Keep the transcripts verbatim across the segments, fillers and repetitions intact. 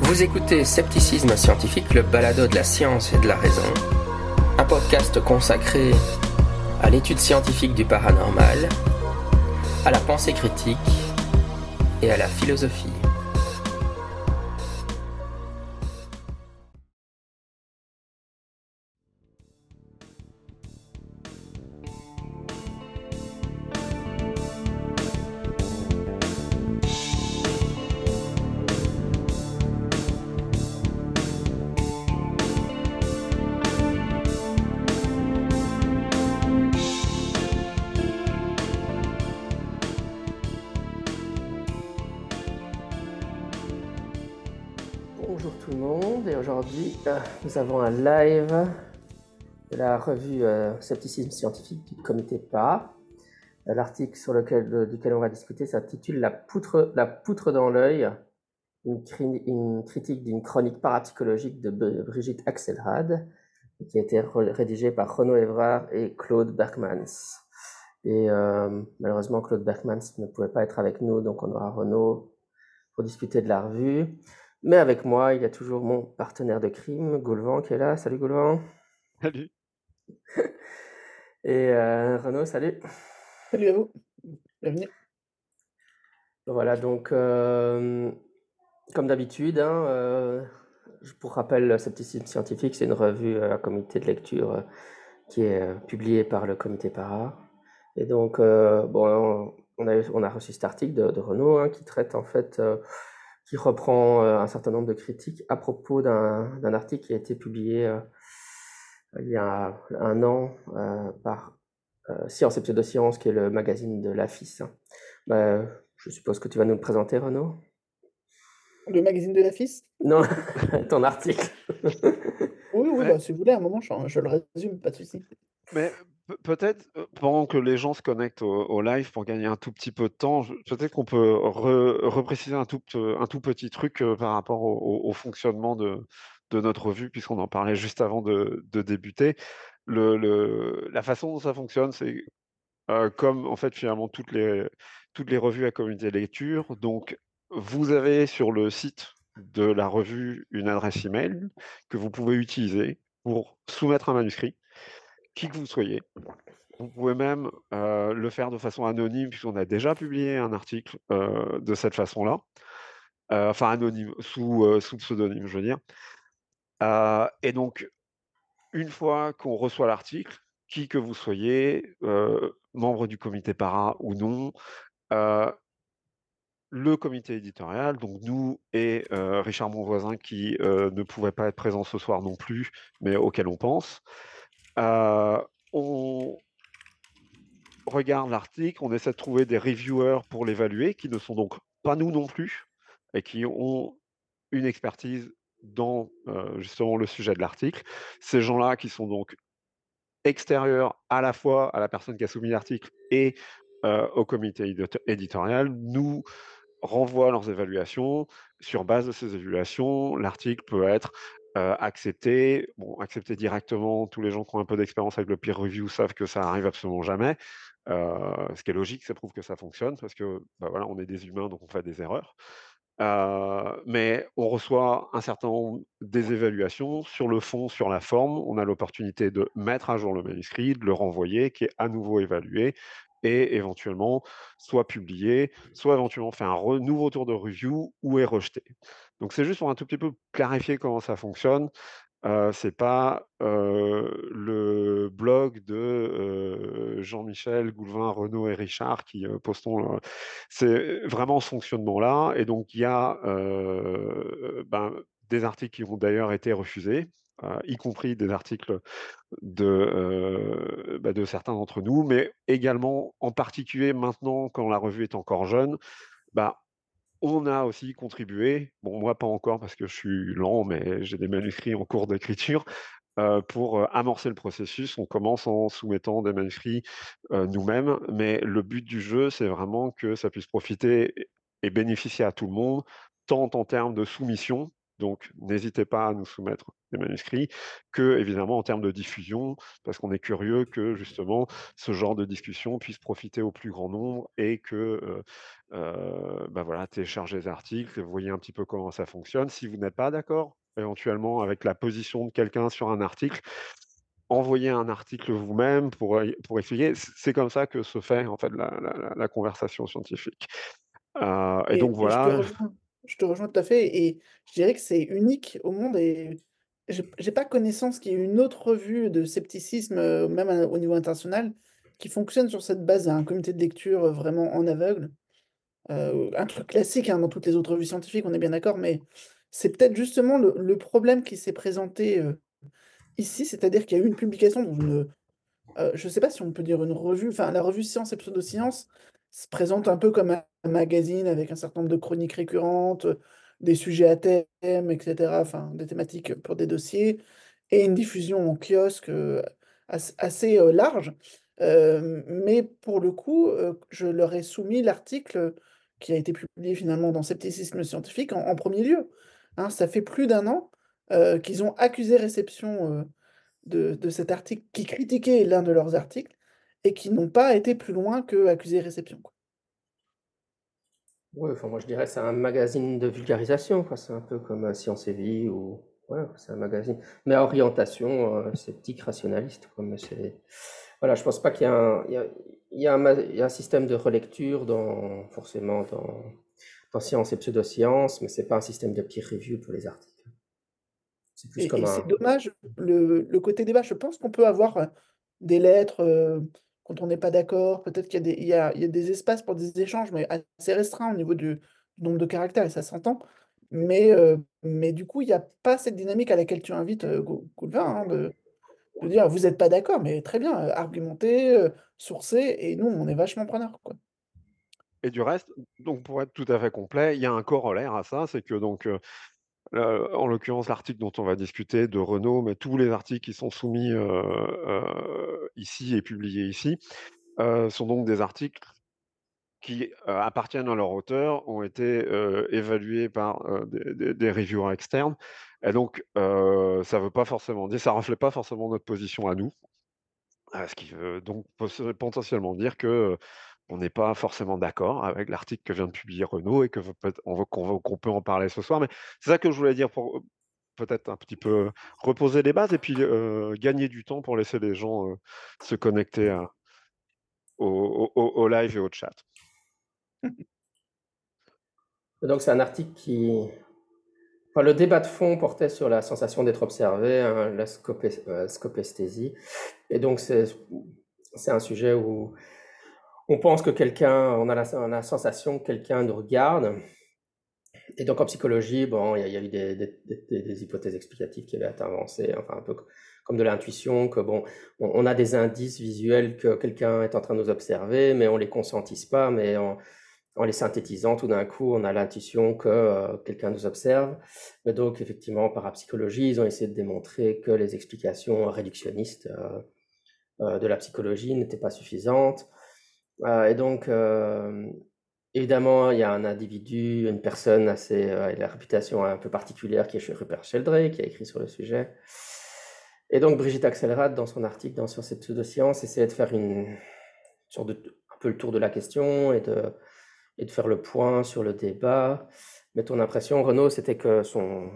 Vous écoutez Scepticisme Scientifique, le balado de la science et de la raison, un podcast consacré à l'étude scientifique du paranormal, à la pensée critique et à la philosophie. Bonjour tout le monde, et aujourd'hui euh, nous avons un live de la revue euh, Scepticisme Scientifique du comité P A. Euh, L'article sur lequel, de, duquel on va discuter s'intitule la poutre, la poutre dans l'œil, une, cri- une critique d'une chronique parapsychologique de B- Brigitte Axelrad, qui a été re- rédigée par Renaud Evrard et Claude Berkmans. Et euh, malheureusement, Claude Berkmans ne pouvait pas être avec nous, donc on aura Renaud pour discuter de la revue. Mais avec moi, il y a toujours mon partenaire de crime, Goulvan, qui est là. Salut Goulvan. Salut. Et euh, Renaud, salut. Salut à vous, bienvenue. Voilà, donc, euh, comme d'habitude, hein, euh, pour rappel, le Scepticisme Scientifique, c'est une revue à comité de lecture euh, qui est euh, publiée par le comité Para. Et donc, euh, bon, on a, on a reçu cet article de, de Renaud hein, qui traite en fait, euh, qui reprend euh, un certain nombre de critiques à propos d'un d'un article qui a été publié euh, il y a un an euh, par euh, Science et Pseudosciences, qui est le magazine de l'A F I S. Bah, je suppose que tu vas nous le présenter, Renaud. Le magazine de la F I S? Non, ton article. Oui, oui, Ouais. bah, si vous voulez, à un moment, je, je le résume, pas de souci. Mais pe- peut-être, euh, pendant que les gens se connectent au, au live pour gagner un tout petit peu de temps, je- peut-être qu'on peut re- repréciser un tout, pe- un tout petit truc euh, par rapport au, au- au fonctionnement de, de notre revue, puisqu'on en parlait juste avant de, de débuter. Le, le- la façon dont ça fonctionne, c'est euh, comme en fait finalement toutes les, toutes les revues à communauté lecture. Donc, vous avez sur le site de la revue une adresse email que vous pouvez utiliser pour soumettre un manuscrit, qui que vous soyez. Vous pouvez même euh, le faire de façon anonyme, puisqu'on a déjà publié un article euh, de cette façon-là. Euh, enfin, anonyme, sous, euh, sous pseudonyme, je veux dire. Euh, et donc, une fois qu'on reçoit l'article, qui que vous soyez, euh, membre du comité para ou non, euh, le comité éditorial, donc nous et euh, Richard Monvoisin, qui euh, ne pouvait pas être présent ce soir non plus, mais auquel on pense, euh, on regarde l'article, on essaie de trouver des reviewers pour l'évaluer, qui ne sont donc pas nous non plus, et qui ont une expertise dans euh, justement le sujet de l'article. Ces gens-là qui sont donc extérieurs à la fois à la personne qui a soumis l'article et euh, au comité édito- éditorial, nous renvoient leurs évaluations. Sur base de ces évaluations, l'article peut être euh, accepté. Bon, accepté directement, tous les gens qui ont un peu d'expérience avec le peer review savent que ça arrive absolument jamais. Euh, ce qui est logique, ça prouve que ça fonctionne parce que bah voilà, on est des humains, donc on fait des erreurs. Euh, mais on reçoit un certain nombre des évaluations sur le fond, sur la forme. On a l'opportunité de mettre à jour le manuscrit, de le renvoyer, qui est à nouveau évalué et éventuellement soit publié, soit éventuellement faire un re- nouveau tour de review ou est rejeté. Donc c'est juste pour un tout petit peu clarifier comment ça fonctionne. Euh, c'est pas euh, le blog de euh, Jean-Michel, Goulvin, Renaud et Richard qui euh, postons. euh, c'est vraiment ce fonctionnement-là. Et donc, il y a euh, ben, des articles qui ont d'ailleurs été refusés, euh, y compris des articles de, euh, bah, de certains d'entre nous, mais également, en particulier maintenant, quand la revue est encore jeune, bah, on a aussi contribué, bon moi pas encore parce que je suis lent, mais j'ai des manuscrits en cours d'écriture, euh, pour euh, amorcer le processus. On commence en soumettant des manuscrits euh, nous-mêmes, mais le but du jeu, c'est vraiment que ça puisse profiter et bénéficier à tout le monde, tant en termes de soumission, Donc n'hésitez pas à nous soumettre des manuscrits, qu'évidemment en termes de diffusion, parce qu'on est curieux que justement ce genre de discussion puisse profiter au plus grand nombre et que, heu heu, bah, voilà, téléchargez les articles, voyez un petit peu comment ça fonctionne. Si vous n'êtes pas d'accord, éventuellement avec la position de quelqu'un sur un article, envoyez un article vous-même pour, heu, pour expliquer. C c'est comme ça que se fait en fait la la la la conversation scientifique. Heu et Et donc et je te voilà. rejoins je te rejoins tout à fait et je dirais que c'est unique au monde et j'ai j'ai pas connaissance qu'il y ait une autre revue de scepticisme, heu, même à au niveau international, qui fonctionne sur cette base. Un comité de lecture, heu, vraiment en aveugle. Heu, un truc classique, hein, dans toutes les autres revues scientifiques, on est bien d'accord, mais c'est peut-être justement le le problème qui s'est présenté, heu, ici, c'est-à-dire qu'il y a eu une publication dans une, Heu, je ne sais pas si on peut dire une revue, enfin la revue Science et Pseudosciences se présente un peu comme un un magazine avec un certain nombre de chroniques récurrentes, heu, des sujets à thème et cetera, enfin des thématiques pour des dossiers et une diffusion en kiosque, heu, ass assez, heu, large. Hem, mais pour le coup, heu, je leur ai soumis l'article, qui a été publié finalement dans Scepticisme scientifique en en premier lieu, hein. Ça fait plus d'un an, heu, qu'ils ont accusé réception, heu de de cet article qui critiquait l'un de leurs articles et qui n'ont pas été plus loin qu'accusé réception, quoi. Ouais, enfin, moi je dirais c'est un magazine de vulgarisation, quoi. C'est un peu comme euh, Science et Vie ou ouais, c'est un magazine, mais à orientation euh, sceptique, rationaliste, quoi. Mais c'est voilà, je pense pas qu'il y a un, il y a, il y a un, ma- il y a un système de relecture dans forcément dans dans Science et Pseudosciences, mais c'est pas un système de peer review pour les articles. C'est plus Et comme et c'est un dommage, le le côté débat, je pense qu'on peut avoir, heu, des lettres, heu, quand on n'est pas d'accord, peut-être qu'il y a des il y a il y a des espaces pour des échanges, mais assez restreints au niveau du du nombre de caractères et ça s'entend. Mais heu, mais du coup, il y a pas cette dynamique à laquelle tu invites, heu, Gau Goulevin, hein, de de dire: «Vous êtes pas d'accord, mais très bien, heu, argumentez, heu, sourcez et nous, on est vachement preneurs, quoi». Et du reste, donc pour être tout à fait complet, il y a un corollaire à ça, c'est que donc, heu, heu, en l'occurrence, l'article dont on va discuter de Renaud, mais tous les articles qui sont soumis, heu, heu, ici et publiés ici, heu, sont donc des articles qui, heu, appartiennent à leur auteur, ont été, heu, évalués par, heu, des des des reviewers externes et donc, heu, ça veut pas forcément dire ça reflète pas forcément notre position à nous. Heu, ce qui veut donc poss potentiellement dire que, heu, on n'est pas forcément d'accord avec l'article que vient de publier Renaud et que veut peut on veut qu'on veut qu'on peut en parler ce soir. Mais c'est ça que je voulais dire pour, heu, peut-être un petit peu reposer les bases et puis, heu, gagner du temps pour laisser les gens, heu, se connecter à au au au au live et au chat. donc c'est un article qui enfin, le débat de fond portait sur la sensation d'être observé, hein, la scopé- euh, scopesthésie. Et donc, c'est, c'est un sujet où on pense que quelqu'un, on a la, on a la sensation que quelqu'un nous regarde. Et donc, en psychologie, bon, il y, a il y a eu des, des- des- des hypothèses explicatives qui avaient été avancées, enfin, un peu comme de l'intuition, que bon, on, on a des indices visuels que quelqu'un est en train de nous observer, mais on les conscientise pas, mais on, en les synthétisant, tout d'un coup, on a l'intuition que euh, quelqu'un nous observe. Mais donc, effectivement, par parapsychologie, ils ont essayé de démontrer que les explications réductionnistes euh, euh, de la psychologie n'étaient pas suffisantes. Euh, et donc, euh, évidemment, il y a un individu, une personne assez, euh, avec la réputation un peu particulière qui est Rupert Sheldrake, qui a écrit sur le sujet. Et donc, Brigitte Axelrad, dans son article dans Sciences et Pseudosciences, essayait de faire une sorte de, un peu le tour de la question et de et de faire le point sur le débat. Mais ton impression, Renaud, c'était que son,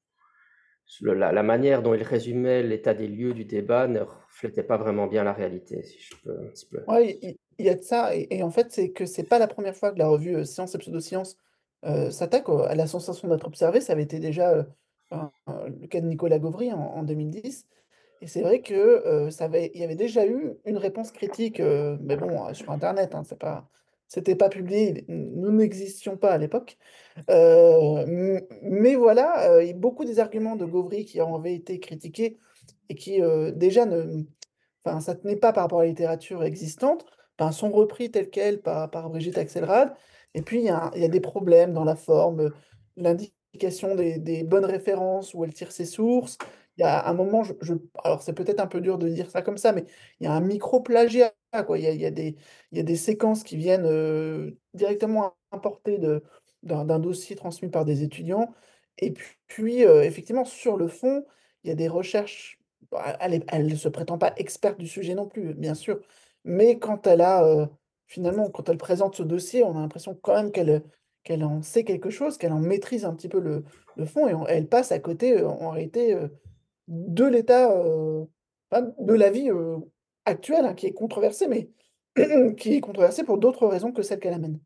le- la, la manière dont il résumait l'état des lieux du débat ne reflétait pas vraiment bien la réalité, si je peux un petit peu. Ouais, il il y a de ça et et en fait, c'est que c'est pas la première fois que la revue, heu, Science et Pseudosciences, heu, s'attaque au à la sensation d'être observé. Ça avait été déjà, heu, un un le cas de Nicolas Gauvry en en deux mille dix et c'est vrai que, heu, ça avait il y avait déjà eu une réponse critique, heu, mais bon, heu, sur internet, hein, c'est pas c'était pas publié, nous n'existions pas à l'époque. Heu, m mais voilà, heu, il y a beaucoup des arguments de Gauvry qui avaient été critiqués et qui, heu, déjà ne enfin, ça tenait pas par rapport à la littérature existante, ben, sont repris tels quels par par Brigitte Axelrad et puis il y a il y a des problèmes dans la forme, heu, l'indication des des bonnes références où elle tire ses sources. Il y a un moment, je je alors c'est peut-être un peu dur de dire ça comme ça, mais il y a un micro-plagiat, quoi. Il y a il y a des il y a des séquences qui viennent, heu, directement importées de d'un d'un dossier transmis par des étudiants Et puis, heu, effectivement, sur le fond, il y a des recherches, bah, elle est elle ne se prétend pas experte du sujet non plus, bien sûr, mais quand elle a, heu, finalement, quand elle présente ce dossier, on a l'impression quand même qu'elle, heu, qu'elle en sait quelque chose, qu'elle en maîtrise un petit peu le le fond et on elle passe à côté, heu, en réalité, heu, de l'état, heu, enfin, de la vie, heu, actuelle, hein, qui est controversée, mais qui est controversée pour d'autres raisons que celles qu'elle amène.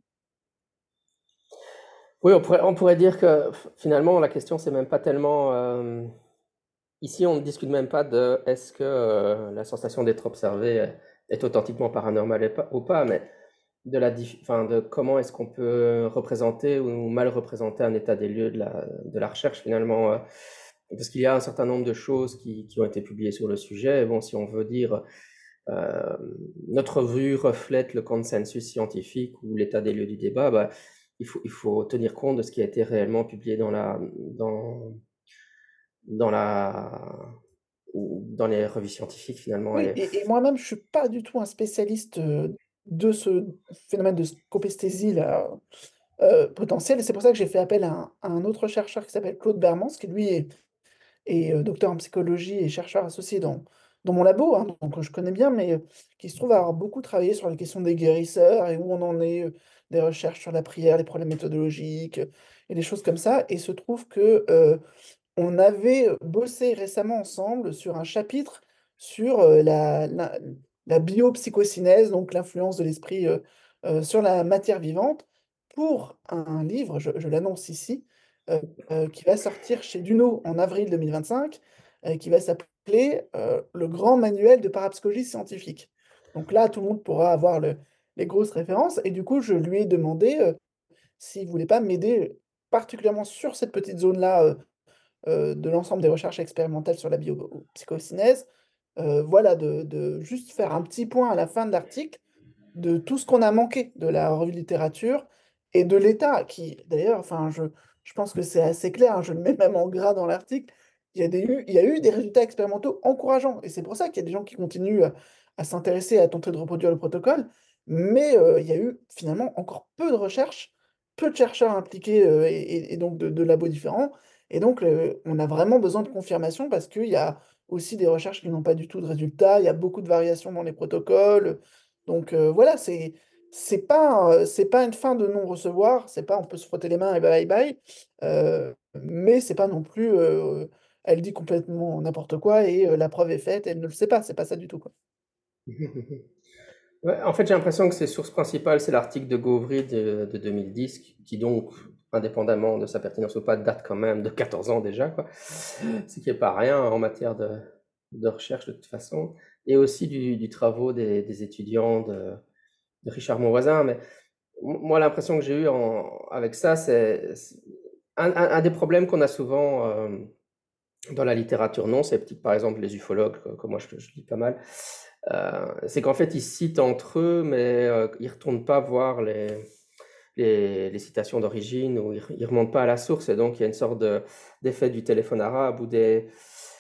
Oui, on pourrait on pourrait dire que f finalement la question c'est même pas tellement, hem, ici on ne discute même pas de est-ce que, heu, la sensation d'être observé, heu, est authentiquement paranormale et pas ou pas, mais de la dif enfin de comment est-ce qu'on peut représenter ou mal représenter un état des lieux de la de la recherche finalement, heu, parce qu'il y a un certain nombre de choses qui qui ont été publiées sur le sujet. Et bon, si on veut dire, hem, notre vue reflète le consensus scientifique ou l'état des lieux du débat, bah, il faut il faut tenir compte de ce qui a été réellement publié dans la dans dans la ou dans les revues scientifiques finalement. Oui Et et et moi-même, je suis pas du tout un spécialiste, heu, de ce phénomène de scopesthésie-là, heu, potentielle et c'est pour ça que j'ai fait appel à un à un autre chercheur qui s'appelle Claude Bermans, qui lui est est, heu, docteur en psychologie et chercheur associé dans dans mon labo, hein, donc je connais bien, mais heu, qui se trouve avoir beaucoup travaillé sur les questions des guérisseurs et où on en est, heu, des recherches sur la prière, les problèmes méthodologiques, heu et des choses comme ça. Et il se trouve que, heu, on avait, heu, bossé récemment ensemble sur un chapitre sur, heu, la la la biopsychocinèse, donc l'influence de l'esprit, heu heu, sur la matière vivante pour un livre, je je l'annonce ici, heu heu, qui va sortir chez Duno en avril deux mille vingt-cinq, heu, qui va s'appeler, heu, «Le grand manuel de parapsychologie scientifique». Donc là, tout le monde pourra avoir le les grosses références et du coup, je lui ai demandé, heu, s'il voulait pas m'aider, particulièrement sur cette petite zone-là, heu heu, de l'ensemble des recherches expérimentales sur la biopsychocinèse, heu, voilà, de de juste faire un petit point à la fin de l'article, de tout ce qu'on a manqué de la revue de littérature et de l'état qui d'ailleurs, enfin, je je pense que c'est assez clair, hein, je le mets même en gras dans l'article. Il y a des eu il y a eu des résultats expérimentaux encourageants et c'est pour ça qu'il y a des gens qui continuent à à s'intéresser, à tenter de reproduire le protocole. Mais, heu, il y a eu finalement encore peu de recherches, peu de chercheurs impliqués, heu et et et donc de de labos différents et donc, heu, on a vraiment besoin de confirmation parce qu'il y a aussi des recherches qui n'ont pas du tout de résultats. Il y a beaucoup de variations dans les protocoles, donc heu, voilà, c'est c'est pas, heu, c'est pas une fin de non-recevoir, c'est pas on peut se frotter les mains et bye bye, heu, mais c'est pas non plus, heu, elle dit complètement n'importe quoi et heu, la preuve est faite, elle ne le sait pas, c'est pas ça du tout, quoi. Ouais, en fait, j'ai l'impression que ses sources principales, c'est l'article de Gauvry de de deux mille dix qui qui donc, indépendamment de sa pertinence ou pas, date quand même de quatorze ans déjà, quoi. Ce qui est pas rien en matière de de recherche de toute façon, et aussi du du travaux des des étudiants de de Richard Monvoisin. Mais m moi, l'impression que j'ai eue en avec ça, c'est c un un un des problèmes qu'on a souvent, hem, dans la littérature non sceptique, par exemple les ufologues, que que moi je je lis pas mal, heu, c'est qu'en fait ils citent entre eux, mais heu, ils retournent pas voir les les les citations d'origine, ou ils re ils remontent pas à la source, et donc il y a une sorte de d'effet du téléphone arabe où des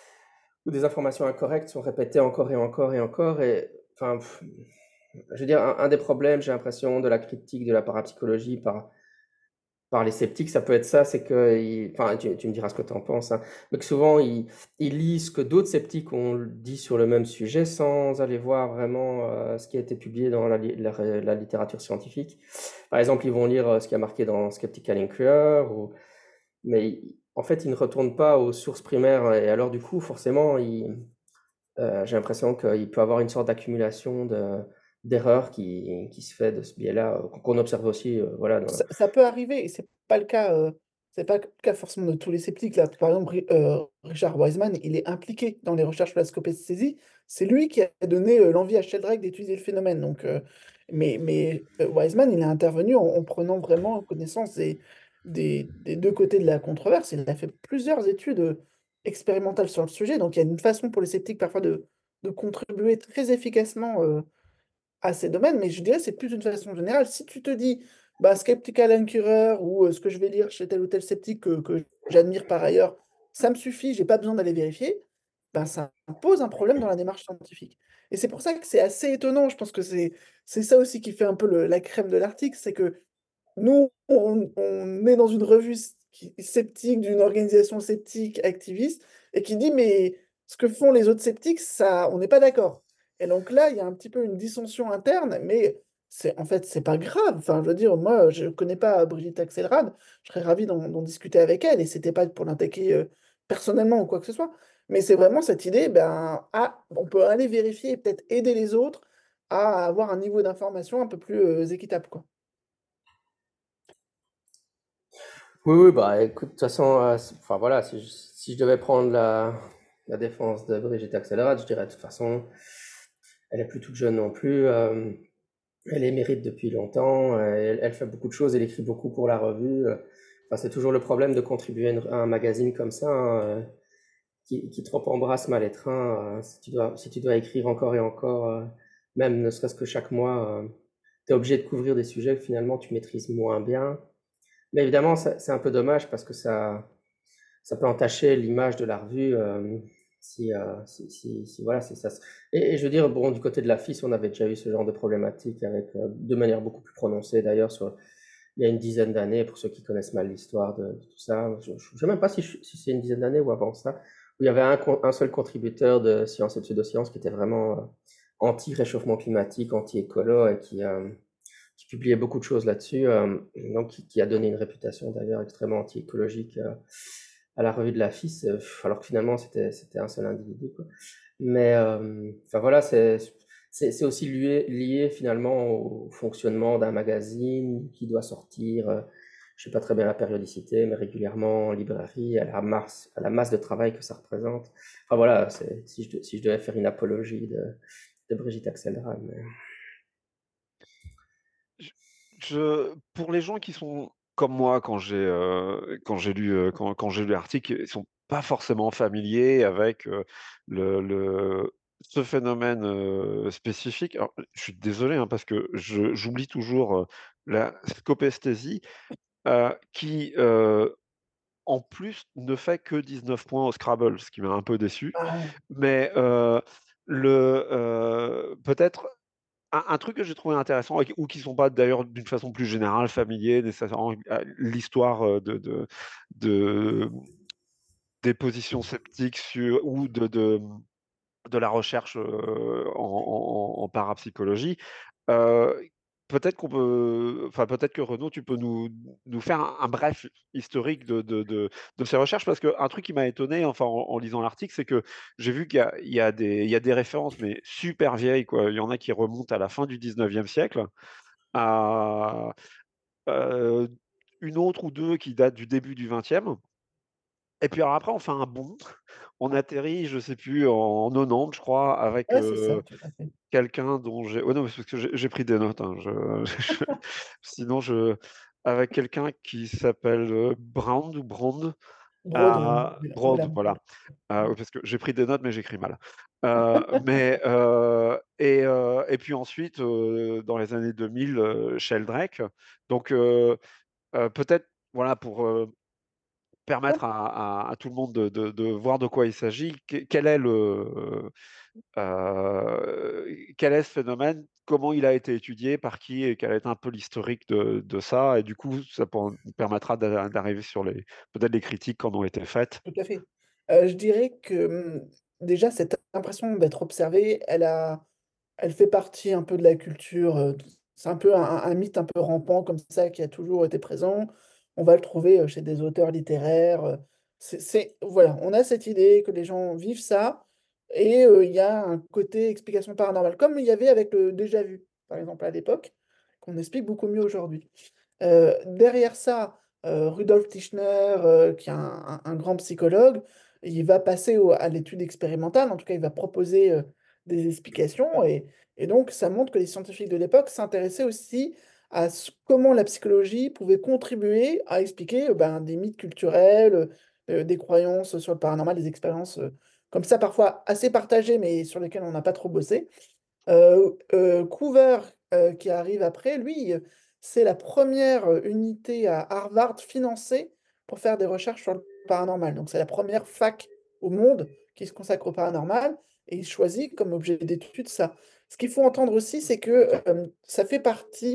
où des informations incorrectes sont répétées encore et encore et encore. Et enfin, pff, je veux dire, un un des problèmes, j'ai l'impression, de la critique de la parapsychologie par par les sceptiques, ça peut être ça, c'est qu'ils, enfin, tu tu me diras ce que tu en penses, hein, mais que souvent ils ils lisent ce que d'autres sceptiques ont dit sur le même sujet sans aller voir vraiment, heu, ce qui a été publié dans la li la ré la littérature scientifique. Par exemple, ils vont lire, heu, ce qui a marqué dans Skeptical Inquirer, ou mais ils en fait, ils ne retournent pas aux sources primaires, et alors du coup, forcément, ils, heu, j'ai l'impression qu'il peut y avoir une sorte d'accumulation de d'erreurs qui qui se fait de ce biais-là, heu, qu'on observe aussi, heu, voilà, dans Ça ça peut arriver et c'est pas le cas, heu, c'est pas le cas forcément de tous les sceptiques là. Par exemple, Ri heu, Richard Wiseman, il est impliqué dans les recherches sur la scopesthésie. C'est lui qui a donné, heu, l'envie à Sheldrake d'étudier le phénomène donc heu, mais mais heu, Wiseman, il est intervenu en en prenant vraiment connaissance des des des deux côtés de la controverse. Il a fait plusieurs études, heu, expérimentales sur le sujet, donc il y a une façon pour les sceptiques parfois de de contribuer très efficacement, heu à ces domaines, mais je dirais c'est plus d'une façon générale. Si tu te dis: «Bah, Skeptical Inquirer ou heu, ce que je vais lire chez tel ou tel sceptique que que j'admire par ailleurs, ça me suffit, j'ai pas besoin d'aller vérifier», ben, ça pose un problème dans la démarche scientifique et c'est pour ça que c'est assez étonnant. Je pense que c'est c'est ça aussi qui fait un peu le la crème de l'article, c'est que nous, on, on est dans une revue s- qui- sceptique, d'une organisation sceptique, activiste, et qui dit, mais ce que font les autres sceptiques, ça, on n'est pas d'accord. Et donc là, il y a un petit peu une dissension interne, mais c'est, en fait, c'est pas grave. Enfin, je veux dire, moi, je connais pas Brigitte Axelrad, je serais ravi d'en d'en discuter avec elle, et c'était pas pour l'attaquer euh, personnellement ou quoi que ce soit, mais c'est vraiment cette idée, ben, ah, on peut aller vérifier et peut-être aider les autres à avoir un niveau d'information un peu plus euh, équitable, quoi. Oui, oui, bah écoute, de toute façon, euh, c'est- enfin voilà, si je, si je devais prendre la, la défense de Brigitte Axelrad, je dirais de toute façon, elle est plus toute jeune non plus, euh, elle est mérite depuis longtemps, euh, elle, elle fait beaucoup de choses, elle écrit beaucoup pour la revue. euh. Enfin, c'est toujours le problème de contribuer à, une- à un magazine comme ça, hein, euh, qui, qui trop embrasse mal les trains. euh, si tu dois, si tu dois écrire encore et encore, euh, même ne serait-ce que chaque mois, tu es obligé de couvrir des sujets que finalement tu maîtrises moins bien. Mais évidemment, ça- c'est un peu dommage parce que ça, ça peut entacher l'image de la revue. euh, si, euh, si, si, si- voilà, si ça. se- Et, et je veux dire, bon, du côté de la F I S, on avait déjà eu ce genre de problématique avec, euh, de manière beaucoup plus prononcée d'ailleurs, sur, il y a une dizaine d'années, pour ceux qui connaissent mal l'histoire de, de tout ça. Je ne sais même pas si, je- si c'est une dizaine d'années ou avant ça, où il y avait un, con- un seul contributeur de sciences et pseudosciences qui était vraiment euh, anti-réchauffement climatique, anti-écolo et qui, euh, qui publiait beaucoup de choses là-dessus, euh, donc qui, qui a donné une réputation d'ailleurs extrêmement anti-écologique euh, à la revue de la F I S, euh, alors que finalement c'était c'était un seul individu, quoi. Mais euh, enfin voilà, c'est c'est c'est aussi lié, lié finalement au fonctionnement d'un magazine qui doit sortir, euh, je sais pas très bien la périodicité, mais régulièrement en librairie, à la masse, à la masse de travail que ça représente. Enfin voilà, c'est, si je, si je devais faire une apologie de, de Brigitte Axelrad. Mais... Je, je- pour les gens qui sont comme moi quand j'ai euh, quand j'ai lu euh, quand, quand j'ai lu l'article, ils sont pas forcément familiers avec euh, le, le- ce phénomène euh, spécifique. Alors, je suis désolé hein, parce que je- j'oublie toujours euh, la scopesthésie euh, qui euh, en plus ne fait que dix-neuf points au Scrabble, ce qui m'a un peu déçu. Ah, Mais euh, le euh, peut-être un un truc que j'ai trouvé intéressant et qui ou qui sont pas d'ailleurs d'une façon plus générale familiers nécessairement à l'histoire, heu, de de de des positions sceptiques sur ou de de, mmh, de la recherche, heu, en en en parapsychologie. Heu, peut-être qu'on peut enfin, peut-être que Renaud, tu peux nous nous faire un un bref historique de de de de ces recherches? Parce qu'un truc qui m'a étonné, enfin, en en lisant l'article, c'est que j'ai vu qu'il y a il y a des il y a des références, mais super vieilles, quoi. Il y en a qui remontent à la fin du dix-neuvième siècle, à, heu, une autre ou deux qui datent du début du vingtième. Et puis alors après on fait un bond, on atterrit, je sais plus, en quatre-vingt-dix je crois, avec, ouais, c'est ça, heu tout à fait. quelqu'un dont j'ai ouais, non, mais c'est parce que j'ai j'ai pris des notes, hein, je je sinon je avec quelqu'un qui s'appelle, heu, Brand ou Brand, Broad, ouais, à voilà, Broad, voilà, voilà, voilà. heu, parce que j'ai pris des notes, mais j'écris mal. Heu, mais heu et heu et puis ensuite, heu, dans les années deux mille, heu, Sheldrake. Donc heu heu, peut-être, voilà, pour, heu, Ouais, permettre à à à tout le monde de de de voir de quoi il s'agit, que quel est le, Heu, quel est ce phénomène? Comment il a été étudié? Par qui? Et quel est un peu l'historique de de ça? Et du coup, ça pour nous permettra d'a d'arriver sur les peut-être les critiques qui en ont été faites. tout à fait. Heu, je dirais que, mmh, déjà cette impression d'être observé, elle a elle fait partie un peu de la culture, heu, c'est un peu un un un mythe un peu rampant comme ça qui a toujours été présent. On va le trouver, heu, chez des auteurs littéraires, heu, c'est c'est voilà, on a cette idée que les gens vivent ça et heu, il y a un côté explication paranormale, comme il y avait avec le déjà vu, par exemple à l'époque, qu'on explique beaucoup mieux aujourd'hui. Heu, derrière ça, heu, Rudolf Tischner, heu, qui est un un un grand psychologue, il va passer au à l'étude expérimentale. En tout cas, il va proposer, heu, des explications et et donc ça montre que les scientifiques de l'époque s'intéressaient aussi à ce comment la psychologie pouvait contribuer à expliquer, heu, ben, des mythes culturels, heu des croyances sur le paranormal, des expériences, heu, comme ça parfois assez partagées, mais sur lesquelles on n'a pas trop bossé. Heu heu, Coover, heu, qui arrive après, lui, heu, c'est la première re unité à Harvard financée pour faire des recherches sur le paranormal. Donc c'est la première fac au monde qui se consacre au paranormal et il choisit comme objet d'étude ça. Ce qu'il faut entendre aussi, c'est que, hem, ça fait partie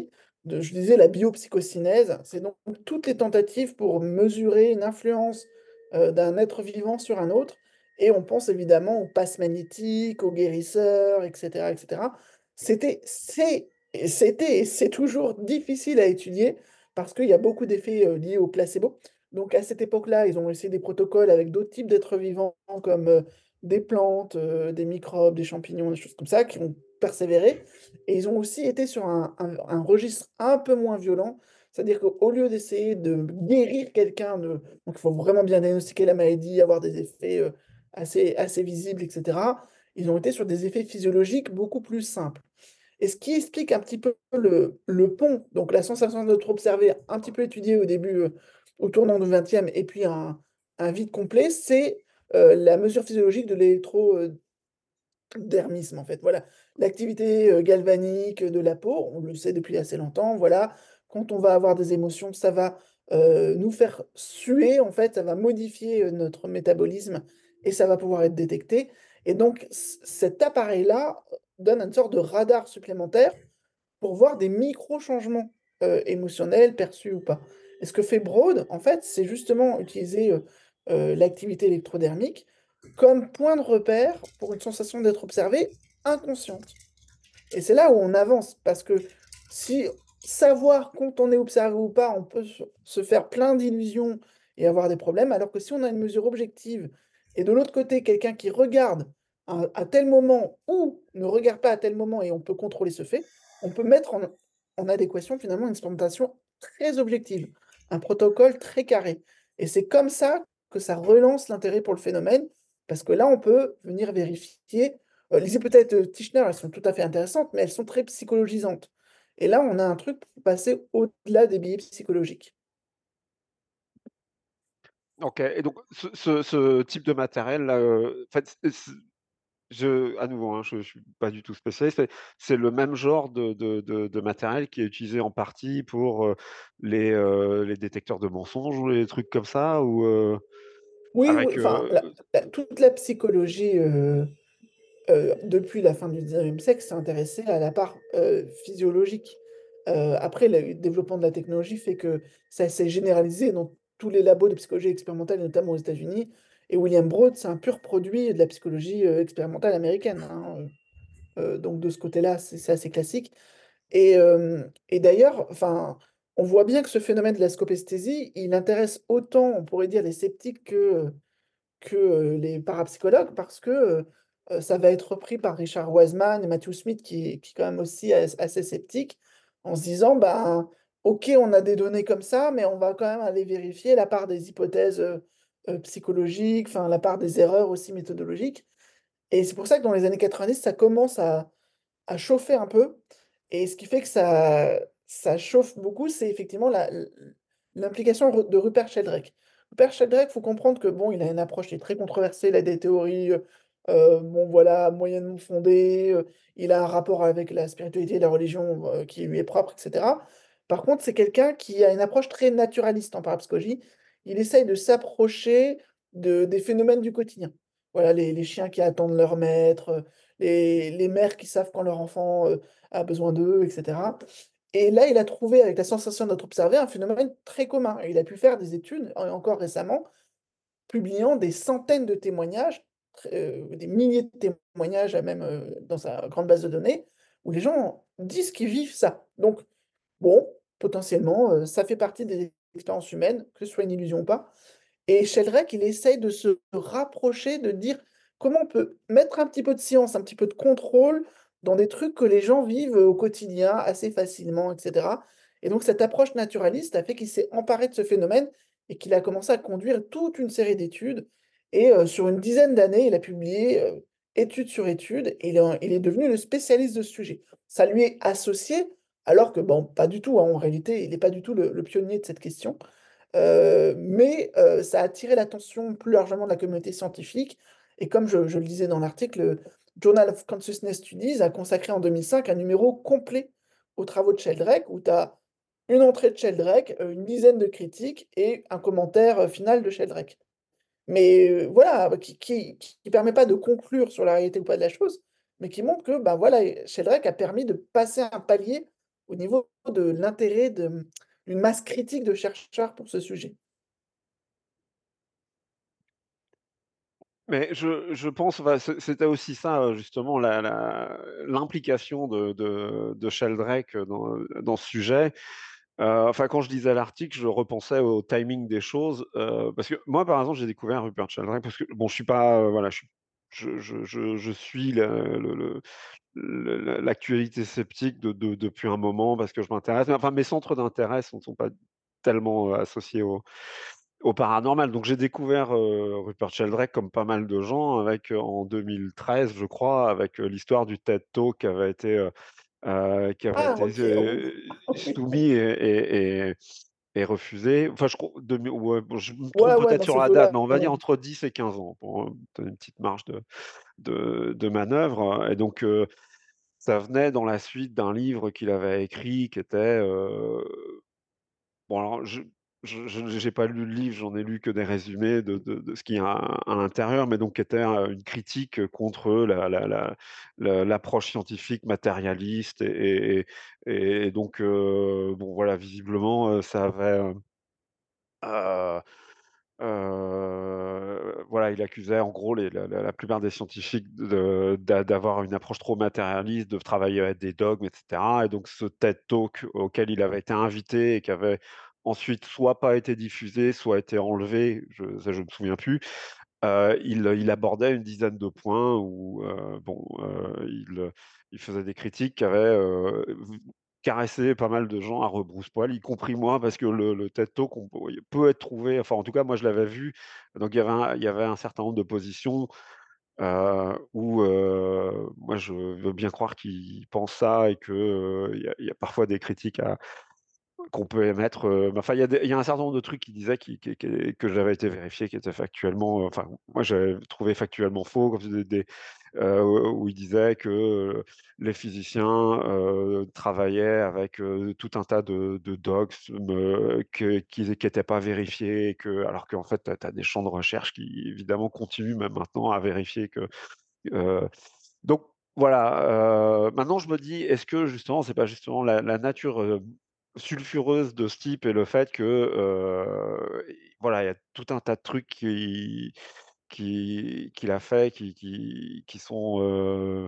de, je disais, la biopsychocinèse. C'est donc toutes les tentatives pour mesurer une influence euh, d'un être vivant sur un autre. Et on pense évidemment aux passes magnétiques, aux guérisseurs, et cetera, et cetera. C'était, c'est, et c'était, et c'est toujours difficile à étudier parce qu'il y a beaucoup d'effets euh, liés au placebo. Donc à cette époque-là, ils ont essayé des protocoles avec d'autres types d'êtres vivants comme euh, des plantes, euh, des microbes, des champignons, des choses comme ça, qui ont persévéré. Et ils ont aussi été sur un, un- un registre un peu moins violent, c'est-à-dire qu'au lieu d'essayer de guérir quelqu'un, de... donc il faut vraiment bien diagnostiquer la maladie, avoir des effets euh, assez, assez visibles, et cetera, ils ont été sur des effets physiologiques beaucoup plus simples. Et ce qui explique un petit peu le, le pont, donc la sensation d'être observé, un petit peu étudiée au début, euh, au tournant du vingtième, et puis un, un vide complet, c'est euh, la mesure physiologique de l'électrodermisme, en fait. Voilà, l'activité euh, galvanique de la peau, on le sait depuis assez longtemps, voilà. Quand on va avoir des émotions, ça va euh, nous faire suer, en fait, ça va modifier euh, notre métabolisme et ça va pouvoir être détecté. Et donc, c- cet appareil-là donne une sorte de radar supplémentaire pour voir des micro-changements euh, émotionnels perçus ou pas. Et ce que fait Broad, en fait, c'est justement utiliser euh, euh, l'activité électrodermique comme point de repère pour une sensation d'être observé inconsciente. Et c'est là où on avance, parce que si savoir quand on est observé ou pas, on peut se se faire plein d'illusions et avoir des problèmes, alors que si on a une mesure objective, et de l'autre côté, quelqu'un qui regarde à, à tel moment ou ne regarde pas à tel moment et on peut contrôler ce fait, on peut mettre en, en adéquation finalement une instrumentation très objective, un protocole très carré. Et c'est comme ça que ça relance l'intérêt pour le phénomène, parce que là, on peut venir vérifier euh, les hypothèses de Tishner, elles sont tout à fait intéressantes, mais elles sont très psychologisantes. Et là, on a un truc pour passer au-delà des biais psychologiques. OK et donc ce ce ce type de matériel-là, heu, en fait, c c je à nouveau, hein, je je suis pas du tout spécialiste, mais c'est le même genre de de de de matériel qui est utilisé en partie pour, heu, les, heu, les détecteurs de mensonges ou les trucs comme ça? Ou, heu, Oui, oui, avec, enfin, heu la- la- toute la psychologie, euh, euh, depuis la fin du dix-neuvième siècle, s'est intéressée à la part euh, physiologique. Euh, après, le développement de la technologie fait que ça s'est généralisé dans tous les labos de psychologie expérimentale, notamment aux États-Unis. Et William Broad, c'est un pur produit de la psychologie euh, expérimentale américaine, hein. Euh, donc de ce côté-là, c'est c'est assez classique. Et, euh, et d'ailleurs, enfin, on voit bien que ce phénomène de la scopesthésie, il intéresse autant, on pourrait dire, les sceptiques que, que euh, les parapsychologues, parce que euh, ça va être repris par Richard Wiseman et Matthew Smith, qui, qui est quand même aussi as- assez sceptique, en se disant, ben, OK, on a des données comme ça, mais on va quand même aller vérifier la part des hypothèses euh, euh, psychologiques, enfin, la part des erreurs aussi méthodologiques. Et c'est pour ça que dans les années quatre-vingt-dix, ça commence à, à chauffer un peu. Et ce qui fait que ça, ça chauffe beaucoup, c'est effectivement la- l'implication ru- de Rupert Sheldrake. Rupert Sheldrake, il faut comprendre que bon, il a une approche qui est très controversée, il a des théories, euh, bon voilà, moyennement fondées, euh, il a un rapport avec la spiritualité et la religion euh, qui lui est propre, et cetera. Par contre, c'est quelqu'un qui a une approche très naturaliste en parapsychologie. Il essaye de s'approcher de, des phénomènes du quotidien. Voilà, les, les chiens qui attendent leur maître, les, les mères qui savent quand leur enfant euh, a besoin d'eux, et cetera. Et là, il a trouvé, avec la sensation d'être observé, un phénomène très commun. Et il a pu faire des études, en- encore récemment, publiant des centaines de témoignages, euh, des milliers de témoignages, même euh, dans sa grande base de données, où les gens disent qu'ils vivent ça. Donc, bon, potentiellement, euh, ça fait partie des expériences humaines, que ce soit une illusion ou pas. Et Sheldrake, il essaye de se rapprocher, de dire comment on peut mettre un petit peu de science, un petit peu de contrôle dans des trucs que les gens vivent au quotidien assez facilement, et cetera. Et donc cette approche naturaliste a fait qu'il s'est emparé de ce phénomène et qu'il a commencé à conduire toute une série d'études. Et euh, sur une dizaine d'années, il a publié euh, étude sur étude et il est, il est devenu le spécialiste de ce sujet. Ça lui est associé, alors que, bon, pas du tout, hein, en réalité, il n'est pas du tout le le pionnier de cette question. Euh, mais euh, ça a attiré l'attention plus largement de la communauté scientifique. Et comme je, je le disais dans l'article, le Journal of Consciousness Studies a consacré en deux mille cinq un numéro complet aux travaux de Sheldrake, où tu as une entrée de Sheldrake, euh, une dizaine de critiques et un commentaire euh, final de Sheldrake. Mais euh, voilà, qui, qui, qui permet pas de conclure sur la réalité ou pas de la chose, mais qui montre que ben voilà, Sheldrake a permis de passer un palier au niveau de l'intérêt de, mmh, d'une masse critique de chercheurs pour ce sujet? Mais je je pense, bah, c'est c'était aussi ça, heu, justement la la l'implication de de de Sheldrake dans, dans ce sujet. Heu, enfin, quand je lisais l'article, je repensais au timing des choses, heu, parce que moi, par exemple, j'ai découvert Rupert Sheldrake parce que bon, je suis pas, heu, voilà, je suis je je je je suis le le le le le l'actualité sceptique de de depuis un moment parce que je m'intéresse, mais enfin, mes centres d'intérêt ne sont sont pas tellement, heu, associés au au paranormal. Donc j'ai découvert, heu, Rupert Sheldrake comme pas mal de gens avec, heu, en deux mille treize, je crois, avec, heu, l'histoire du TED Talk qui avait été, heu heu, qui avait Ah été, OK, oh heu, oui. soumis et et et et refusé. Enfin, je crois deux mille ouais, bon, je me Ouais, trompe ouais, peut-être dans sur ces la date, eaux-là, mais on va ouais. dire entre dix et quinze ans pour, heu, donner une petite marge de de de manœuvre, et donc heu, ça venait dans la suite d'un livre qu'il avait écrit qui était, heu bon, alors je je je j'ai pas lu le livre, j'en ai lu que des résumés de de de ce qu'il y a à à l'intérieur, mais donc qui était, heu, une critique contre la la la la l'approche scientifique matérialiste, et et et et donc heu, bon voilà, visiblement, heu, ça avait, heu heu heu, voilà, il accusait en gros les la la la plupart des scientifiques de d'a d'avoir une approche trop matérialiste, de travailler avec des dogmes et cetera, et donc ce TED Talk auquel il avait été invité et qui avait ensuite soit pas été diffusé, soit été enlevé, je ça je me souviens plus, heu, il il abordait une dizaine de points où, heu, bon, heu, il, heu, il faisait des critiques qui avaient, heu, v caressé pas mal de gens à rebrousse-poil, y compris moi, parce que le le TED Talk on peut peut être trouvé, enfin en tout cas moi je l'avais vu, donc il y avait un il y avait un certain nombre de positions, heu, où, heu, moi je veux bien croire qu'il pense ça et que, heu, il y a il y a parfois des critiques à qu'on peut émettre, heu, mais enfin, il y a des il y a un certain nombre de trucs qu'il disait qui qui qui que j'avais été vérifié, qui étaient factuellement, heu, enfin, moi, j'avais trouvé factuellement faux, comme des des heu, où il disait que, heu, les physiciens, heu, travaillaient avec, heu, tout un tas de de dogmes, heu, que qui qui étaient pas vérifiés, et que alors qu'en fait, tu as des champs de recherche qui évidemment continuent même maintenant à vérifier que, heu donc voilà, heu, maintenant je me dis: «Est-ce que justement c'est pas justement la la nature, heu, sulfureuse de ce type et le fait que, heu, i voilà, il y a tout un tas de trucs qui qui qu'il a fait qui qui qui sont, heu,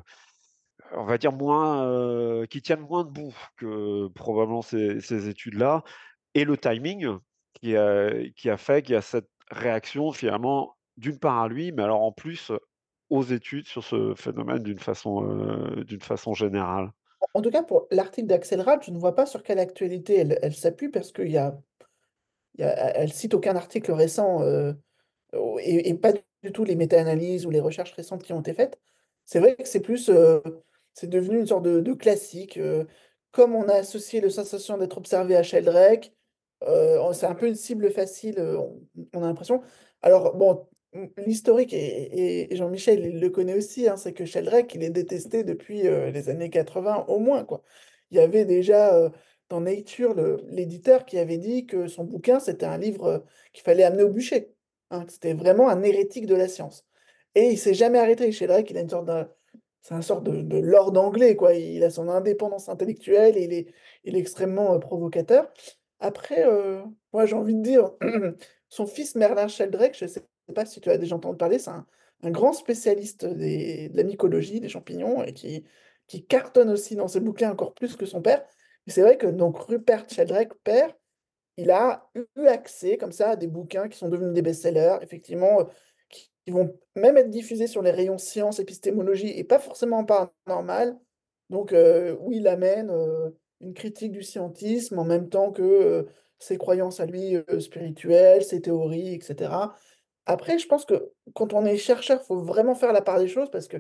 on va dire moins, heu, qui tiennent moins debout que probablement ces ces études-là, et le timing qui a qui a fait qu'il y a cette réaction finalement, d'une part à lui, mais alors en plus aux études sur ce phénomène d'une façon, heu, d'une façon générale». En en tout cas, pour l'article d'Axel Red, je ne vois pas sur quelle actualité elle elle s'appuie parce qu'il y a il y a elle elle cite aucun article récent, heu, au et et pas du tout les méta-analyses ou les recherches récentes qui ont été faites. C'est vrai que c'est plus, heu, c'est devenu une sorte de de classique, heu, comme on a associé le sensation d'être observé à Sheldrake, heu, on c'est un peu une cible facile, heu, on on a l'impression. Alors bon, mmh, l'historique et et et Jean-Michel, il le connaît aussi, hein, c'est que Sheldrake, il est détesté depuis, heu, les années quatre-vingts au moins, quoi. Il y avait déjà, heu, dans Nature, le l'éditeur qui avait dit que son bouquin, c'était un livre, heu, qu'il fallait amener au bûcher, hein, que c'était vraiment un hérétique de la science et il s'est jamais arrêté. Sheldrake, il a une sorte de c'est un sorte de de lord anglais, quoi. Il a son indépendance intellectuelle et il est il est extrêmement, heu, provocateur. Après, heu, moi, j'ai envie de dire, son fils Merlin Sheldrake, je ne sais pas si tu as déjà entendu parler, c'est un un grand spécialiste des de la mycologie, des champignons et qui qui cartonne aussi dans ses bouquins encore plus que son père. Mais c'est vrai que donc Rupert Sheldrake, père, il a eu accès comme ça à des bouquins qui sont devenus des best-sellers, effectivement, heu, qui qui vont même être diffusés sur les rayons sciences, épistémologie et pas forcément paranormal. Donc, heu, où il amène, heu, une critique du scientisme en même temps que, heu, ses croyances à lui, heu, spirituelles, ses théories et cetera. Après, je pense que quand on est chercheur, il faut vraiment faire la part des choses parce que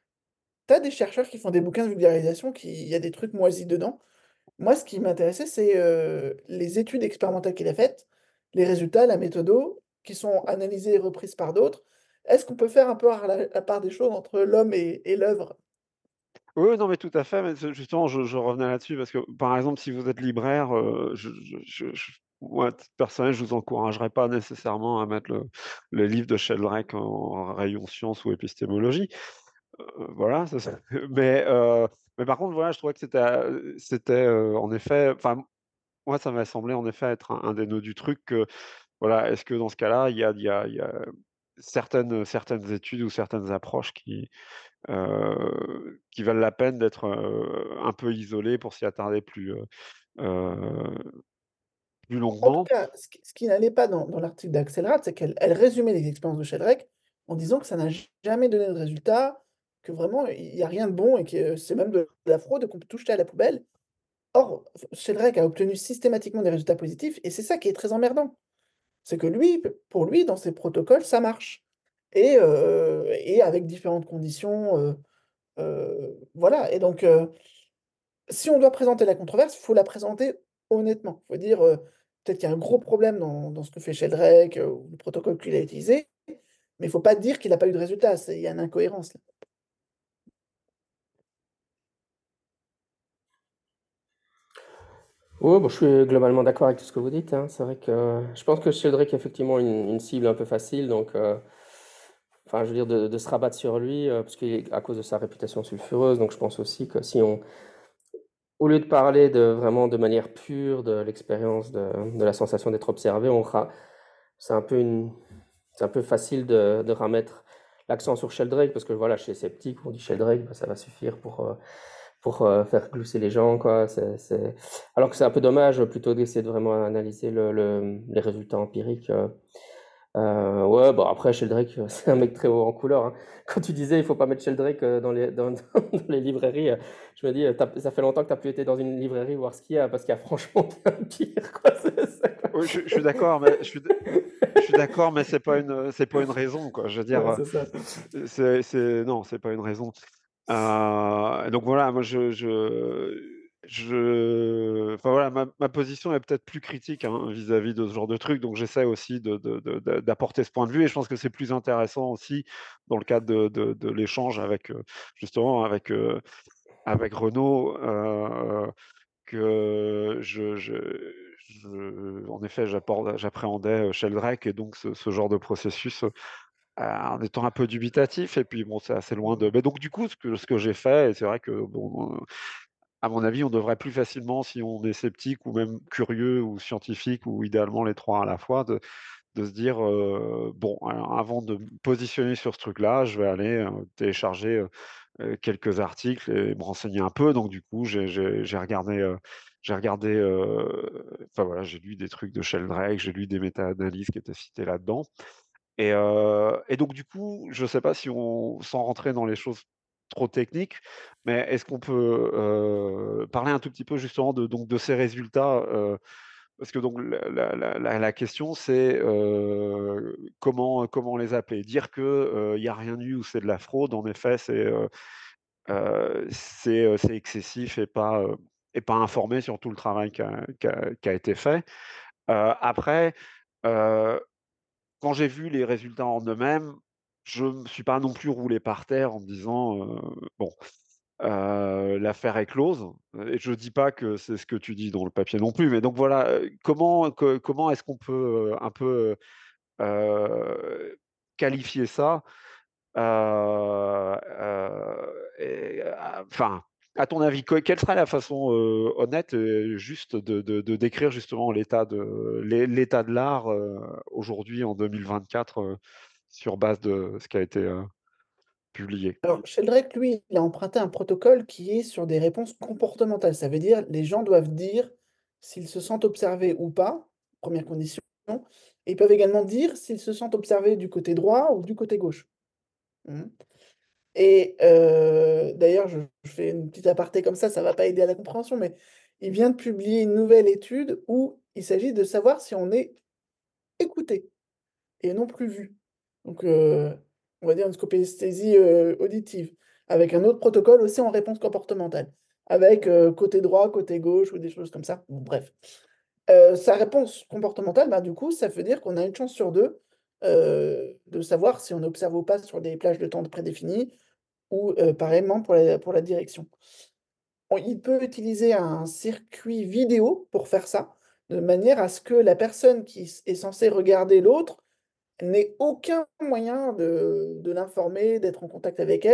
tu as des chercheurs qui font des bouquins de vulgarisation qui il y a des trucs moisis dedans. Moi, ce qui m'intéressait, c'est, heu, les études expérimentales qu'il a faites, les résultats, la méthodo, qui sont analysées et reprises par d'autres. Est-ce qu'on peut faire un peu ar la la part des choses entre l'homme et et l'œuvre? Oui, oui, non, mais tout à fait, mais c'est justement, je je revenais là-dessus parce que, par exemple, si vous êtes libraire, heu, je je je je moi, à titre personnel, je vous encouragerais pas nécessairement à mettre le le livre de Sheldrake en rayon sciences ou épistémologie. Heu, voilà, ça c'est mais heu, mais par contre, voilà, je trouvais que c'était, heu, c'était, heu, en effet enfin, moi, ça m'a semblé en effet être un un des nœuds du truc que, voilà, est-ce que dans ce cas-là, il y a il y a il y a certaines, certaines études ou certaines approches qui, heu, qui valent la peine d'être, heu, un peu isolées pour s'y attarder plus, heu heu, plus En tout longuement? cas, ce qui ce qui n'allait pas dans dans l'article d'Axelrad, c'est qu'elle elle résumait les expériences de Sheldrake en disant que ça n'a jamais donné de résultat, que vraiment il y a rien de bon et que c'est même de la fraude et qu'on peut tout jeter à la poubelle. Or, f Sheldrake a obtenu systématiquement des résultats positifs et c'est ça qui est très emmerdant. C'est que lui, p pour lui, dans ses protocoles, ça marche et heu et avec différentes conditions, heu heu, voilà et donc heu si on doit présenter la controverse, il faut la présenter honnêtement. Il faut dire, heu, peut-être qu'il y a un gros problème dans dans ce que fait Sheldrake, heu, ou le protocole qu'il a utilisé, mais il faut pas dire qu'il a pas eu de résultat, c'est il y a une incohérence là. Oui, bon, je suis globalement d'accord avec tout ce que vous dites, hein. C'est vrai que je pense que Sheldrake est effectivement une une cible un peu facile, donc heu, enfin, je veux dire de de se rabattre sur lui, heu, parce qu'il est à cause de sa réputation sulfureuse, donc je pense aussi que si on au lieu de parler de vraiment de manière pure de l'expérience de de la sensation d'être observé, on ra c'est un peu une c'est un peu facile de de ramettre l'accent sur Sheldrake parce que voilà, chez les sceptiques, on dit Sheldrake, bah, ça va suffire pour, heu, pour, heu, faire glousser les gens, quoi. C'est c'est alors que c'est un peu dommage, plutôt d'essayer de vraiment analyser le le les résultats empiriques, heu Heu, ouais, bah, après Sheldrake, heu, c'est un mec très haut en couleur, hein. Quand tu disais: «Il faut pas mettre Sheldrake, heu, dans les dans dans les librairies», heu, je me dis, heu, tu ça fait longtemps que tu as plus été dans une librairie voir ce qu'il y a, parce qu'il y a franchement bien pire, quoi, c'est ça, quoi. Oui, je je suis d'accord, mais je suis d je suis d'accord, mais c'est pas une, heu, c'est pas une raison, quoi. Je veux dire, Ouais, heu, c'est ça. c'est c'est non, c'est pas une raison. Heu, donc voilà, moi je je je enfin voilà, ma ma position est peut-être plus critique, hein, vis-à-vis de ce genre de truc, donc j'essaie aussi de de de de d'apporter ce point de vue et je pense que c'est plus intéressant aussi dans le cadre de de de l'échange avec, heu, justement avec, heu, avec Renaud, heu, que je je je en effet, j'apporde j'appréhendais, heu, Sheldrake et donc ce ce genre de processus, heu, en étant un peu dubitatif et puis bon, c'est assez loin de mais donc du coup, ce que ce que j'ai fait et c'est vrai que bon, heu, à mon avis, on devrait plus facilement, si on est sceptique ou même curieux ou scientifique ou idéalement les trois à la fois, de de se dire, heu: «Bon, alors avant de me positionner sur ce truc-là, je vais aller, heu, télécharger, heu heu, quelques articles et me renseigner un peu». Donc du coup, j'ai j'ai j'ai regardé, heu, j'ai regardé, heu, enfin voilà, j'ai lu des trucs de Sheldrake, j'ai lu des méta-analyses qui étaient citées là-dedans et heu et donc du coup, je sais pas si on sans rentrer dans les choses trop techniques, mais est-ce qu'on peut, heu, parler un tout petit peu justement de donc de ces résultats, heu parce que donc la la la la la question c'est, heu, comment, comment les appeler? Dire que, heu, il y a rien eu ou c'est de la fraude, en effet, c'est, heu heu, c'est, heu, c'est excessif et pas, heu et pas informé sur tout le travail qui a qui a qui a été fait. Heu, après, heu, quand j'ai vu les résultats en eux-mêmes, je me suis pas non plus roulé par terre en me disant, heu: «Bon, Heu, l'affaire est close, et je dis pas que c'est ce que tu dis dans le papier non plus, mais donc voilà, heu, comment que comment est-ce qu'on peut, heu, un peu, heu qualifier ça? Heu heu et à enfin, à ton avis, que quelle serait la façon, heu, honnête et juste de de de décrire justement l'état de l'é l'état de l'art, heu, aujourd'hui en deux mille vingt-quatre, heu, sur base de ce qui a été, heu, publié? Alors Sheldrake, lui, il a emprunté un protocole qui est sur des réponses comportementales. Ça veut dire, les gens doivent dire s'ils se sentent observés ou pas, première condition, et ils peuvent également dire s'ils se sentent observés du côté droit ou du côté gauche. Mmh. Et heu, d'ailleurs, je je fais une petite aparté comme ça, ça va pas aider à la compréhension, mais il vient de publier une nouvelle étude où il s'agit de savoir si on est écouté et non plus vu. Donc heu, on va dire une scopesthésie, heu, auditive, avec un autre protocole aussi en réponse comportementale, avec, heu, côté droit, côté gauche ou des choses comme ça. Bon bref. Heu, sa réponse comportementale, bah, du coup, ça veut dire qu'on a une chance sur deux, heu, de savoir si on observe ou pas sur des plages de temps prédéfinies ou, heu, pareillement pour la pour la direction. On il peut utiliser un circuit vidéo pour faire ça, de manière à ce que la personne qui s est censée regarder l'autre n'ait aucun moyen de de l'informer, d'être en contact avec elle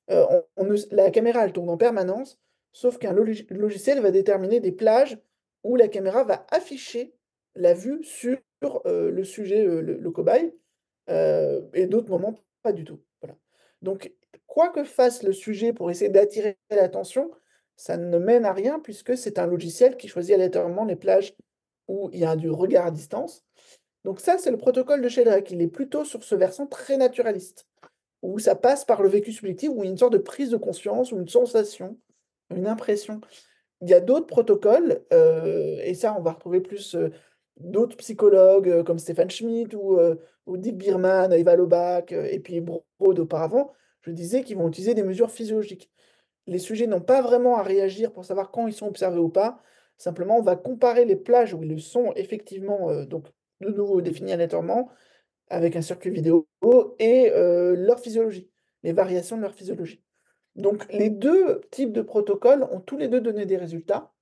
Heu, on on ne s la caméra, elle tourne en permanence, sauf qu'un logis logiciel va déterminer des plages où la caméra va afficher la vue sur, heu, le sujet, heu, le le cobaye, heu et d'autres moments, pas du tout. Voilà. Donc quoi que fasse le sujet pour essayer d'attirer l'attention, ça ne mène à rien puisque c'est un logiciel qui choisit aléatoirement les plages où il y a du regard à distance. Donc ça, c'est le protocole de Sheldrake. Il est plutôt sur ce versant très naturaliste, où ça passe par le vécu subjectif, où il y a une sorte de prise de conscience ou une sensation, une impression. Il y a d'autres protocoles, heu et ça, on va retrouver plus, heu, d'autres psychologues, heu, comme Stephan Schmidt ou, heu, ou Dick Bierman, Eva Loback, heu et puis Broad auparavant. Je disais qu'ils vont utiliser des mesures physiologiques. Les sujets n'ont pas vraiment à réagir pour savoir quand ils sont observés ou pas. Simplement, on va comparer les plages où ils le sont effectivement, heu, donc de nouveau définis aléatoirement, avec un circuit vidéo et heu, leur physiologie, les variations de leur physiologie. Donc les deux types de protocoles ont tous les deux donné des résultats,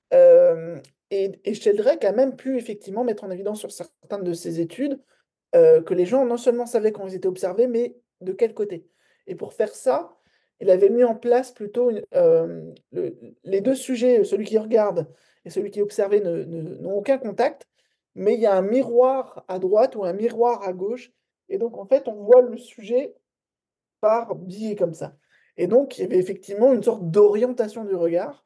hem et et Sheldrake a même pu effectivement mettre en évidence sur certaines de ses études, heu, que les gens non seulement savaient quand ils étaient observés, mais de quel côté. Et pour faire ça, il avait mis en place plutôt une, hem, le les deux sujets, celui qui regarde et celui qui est observé ne ne n'ont aucun contact, mais il y a un miroir à droite ou un miroir à gauche et donc en fait, on voit le sujet par biais comme ça. Et donc il y avait effectivement une sorte d'orientation du regard,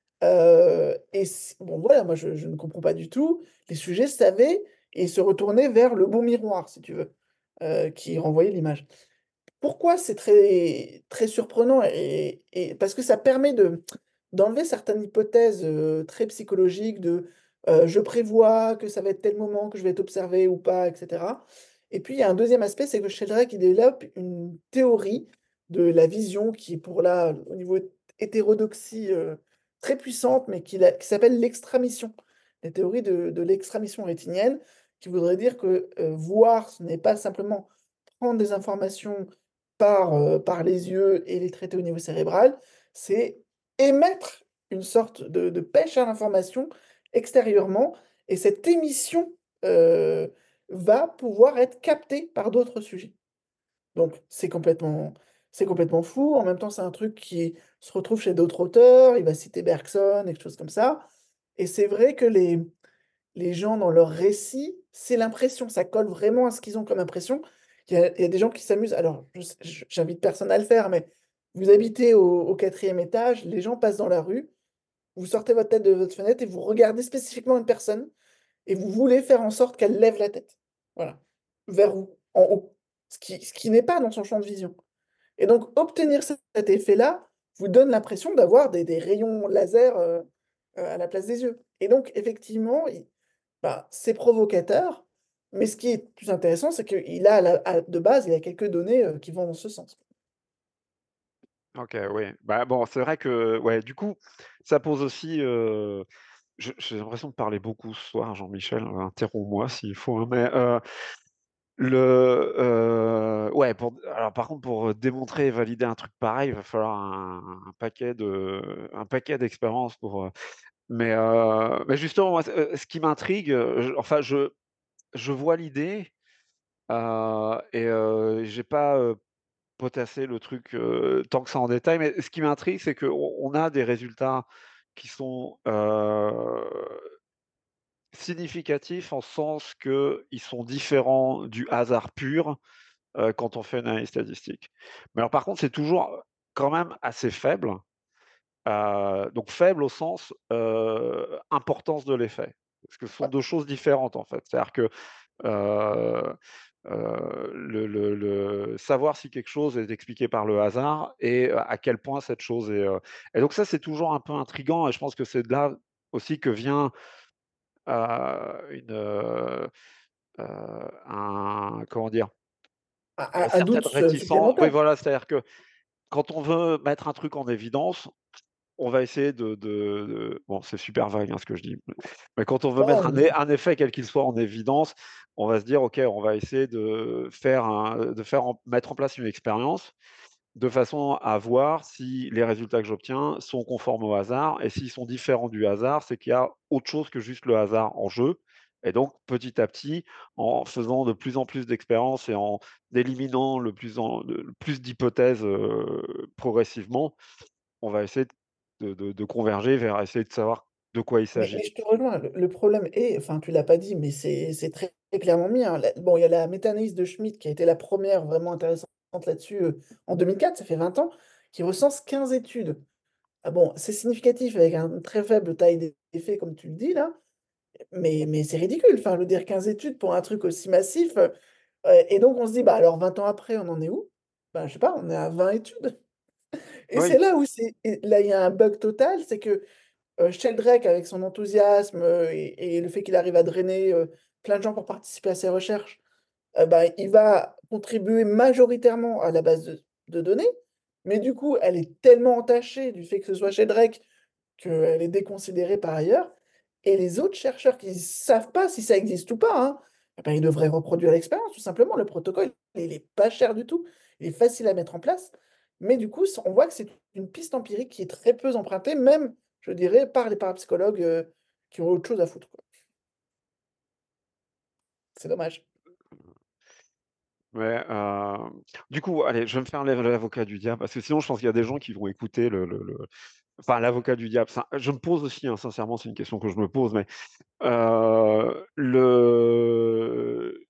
heu et c bon voilà, moi je je ne comprends pas du tout. Les sujets savaient et se retournaient vers le bon miroir, si tu veux, heu, qui renvoyait l'image. Pourquoi c'est très très surprenant et et parce que ça permet de d'enlever certaines hypothèses, heu, très psychologiques de, heu, je prévois que ça va être tel moment que je vais être observé ou pas et cetera. Et puis il y a un deuxième aspect, c'est que Sheldrake il développe une théorie de la vision qui est pour là, au niveau hétérodoxie, heu, très puissante, mais qui la qui s'appelle l'extramission. La théorie de de l'extramission rétinienne, qui voudrait dire que, heu, voir, ce n'est pas simplement prendre des informations par, heu, par les yeux et les traiter au niveau cérébral, c'est émettre une sorte de de pêche à l'information extérieurement et cette émission, heu, va pouvoir être captée par d'autres sujets. Donc c'est complètement c'est complètement fou. En même temps, c'est un truc qui se retrouve chez d'autres auteurs. Il va citer Bergson et des choses comme ça et c'est vrai que les les gens dans leurs récits, c'est l'impression, ça colle vraiment à ce qu'ils ont comme impression. Il y a il y a des gens qui s'amusent alors je s j j'invite personne à le faire, mais vous habitez au au quatrième étage, les gens passent dans la rue, vous sortez votre tête de votre fenêtre et vous regardez spécifiquement une personne et vous voulez faire en sorte qu'elle lève la tête. Voilà. Vers où? En haut. Ce qui ce qui n'est pas dans son champ de vision et donc obtenir cet effet-là vous donne l'impression d'avoir des des rayons laser, heu heu, à la place des yeux et donc effectivement, il bah, c'est provocateur, mais ce qui est plus intéressant, c'est qu'il a à la à de base, il y a quelques données, heu, qui vont dans ce sens. OK, oui. Bah, bon, c'est vrai que, ouais, du coup, ça pose aussi, heu, je j'ai l'impression de parler beaucoup ce soir, Jean-Michel, heu, interromps-moi s'il faut, hein, mais, heu, le, heu, ouais, pour alors par contre, pour, démontrer et valider un truc pareil, il va falloir un un paquet de un paquet d'expériences pour, heu mais, heu, mais justement, moi, ce, heu, ce qui m'intrigue, heu, je enfin, je je vois l'idée, heu et heu, j'ai pas, heu potasser le truc, heu, tant que ça en détail, mais ce qui m'intrigue, c'est qu'on on a des résultats qui sont, heu, significatifs en sens qu'ils sont différents du hasard pur, heu, quand on fait une analyse statistique. Mais alors par contre, c'est toujours quand même assez faible, heu, donc faible au sens, heu, importance de l'effet. Parce que ce sont Ouais, deux choses différentes, en fait. C'est-à-dire que, heu Heu, le le le savoir si quelque chose est expliqué par le hasard et heu, à quel point cette chose est, heu et donc ça, c'est toujours un peu intriguant et je pense que c'est de là aussi que vient, heu, une, heu heu, un comment dire? un Une un un certaine doute su réticence, oui, supplémentaire. voilà, c'est-à-dire que quand on veut mettre un truc en évidence, on va essayer de de de bon, c'est super vague, hein, ce que je dis, mais quand on veut mettre un Non, é un effet quel qu'il soit en évidence, on va se dire: «OK, on va essayer de faire un de faire en mettre en place une expérience, de façon à voir si les résultats que j'obtiens sont conformes au hasard et s'ils sont différents du hasard, c'est qu'il y a autre chose que juste le hasard en jeu Et donc, petit à petit, en faisant de plus en plus d'expériences et en éliminant le plus en le le plus d'hypothèses, heu, progressivement, on va essayer de de de converger vers essayer de savoir de quoi il Mais mais s'agit. je te rejoins, le le problème est enfin, tu l'as pas dit, mais c'est c'est très clairement mis, hein. La bon, il y a la méta-analyse de Schmitt qui a été la première vraiment intéressante là-dessus, heu, en deux mille quatre, ça fait vingt ans, qui recense quinze études. Ah bon, c'est significatif avec un très faible taille d'effet comme tu le dis là, mais mais c'est ridicule. Enfin, je veux dire quinze études pour un truc aussi massif, heu, heu et donc on se dit: «Bah, alors vingt ans après, on en est où?» Bah, je sais pas, on est à vingt études et c'est Oui, là où c'est et là, il y a un bug total, c'est que Heu, Sheldrake avec son enthousiasme, heu et et le fait qu'il arrive à drainer, heu, plein de gens pour participer à ses recherches, heu, bah, il va contribuer majoritairement à la base de de données, mais du coup, elle est tellement entachée du fait que ce soit Sheldrake qu'elle est déconsidérée par ailleurs et les autres chercheurs qui savent pas si ça existe ou pas, hein, et bah, ils devraient reproduire l'expérience tout simplement. Le protocole, il est pas cher du tout, il est facile à mettre en place, mais du coup, s on voit que c'est une piste empirique qui est très peu empruntée, même, je dirais, par les parapsychologues, heu, qui ont autre chose à foutre, quoi. C'est dommage. mais, hem, du coup, allez, je vais me faire l'é l'avocat du diable parce que sinon je pense qu'il y a des gens qui vont écouter le le le enfin l'avocat du diable, ça je me pose aussi, hein, sincèrement, c'est une question que je me pose, mais, heu, le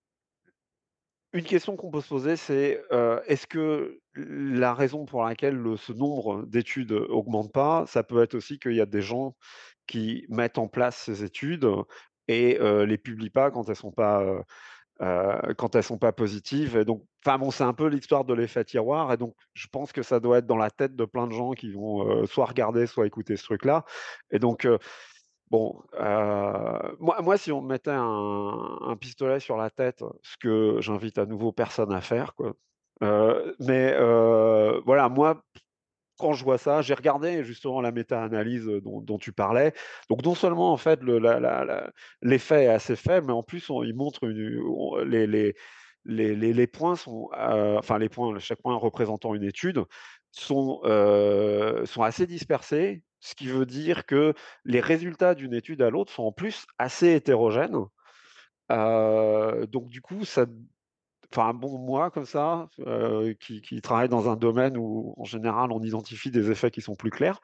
une question qu'on peut se poser, c'est, heu, est-ce que la raison pour laquelle le ce nombre d'études augmente pas, ça peut être aussi qu'il y a des gens qui mettent en place ces études et heu, les publient pas quand elles sont pas, heu heu, quand elles sont pas positives et donc enfin bon, c'est un peu l'histoire de l'effet tiroir et donc je pense que ça doit être dans la tête de plein de gens qui vont, heu, soit regarder, soit écouter ce truc-là et donc heu bon, heu, moi moi, si on me mettait un un pistolet sur la tête, ce que j'invite à nouveau personne à faire, quoi, heu, mais heu, voilà, moi, quand je vois ça, j'ai regardé justement la méta-analyse, heu, dont dont tu parlais. Donc non seulement, en fait, le la la la l'effet est assez faible, mais en plus, on il montre une on les les les les les points sont, heu, enfin les points, chaque point représentant une étude, sont, heu, sont assez dispersés. Ce qui veut dire que les résultats d'une étude à l'autre sont en plus assez hétérogènes. Heu, donc du coup, ça enfin bon, moi comme ça, heu, qui qui travaille dans un domaine où en général on identifie des effets qui sont plus clairs,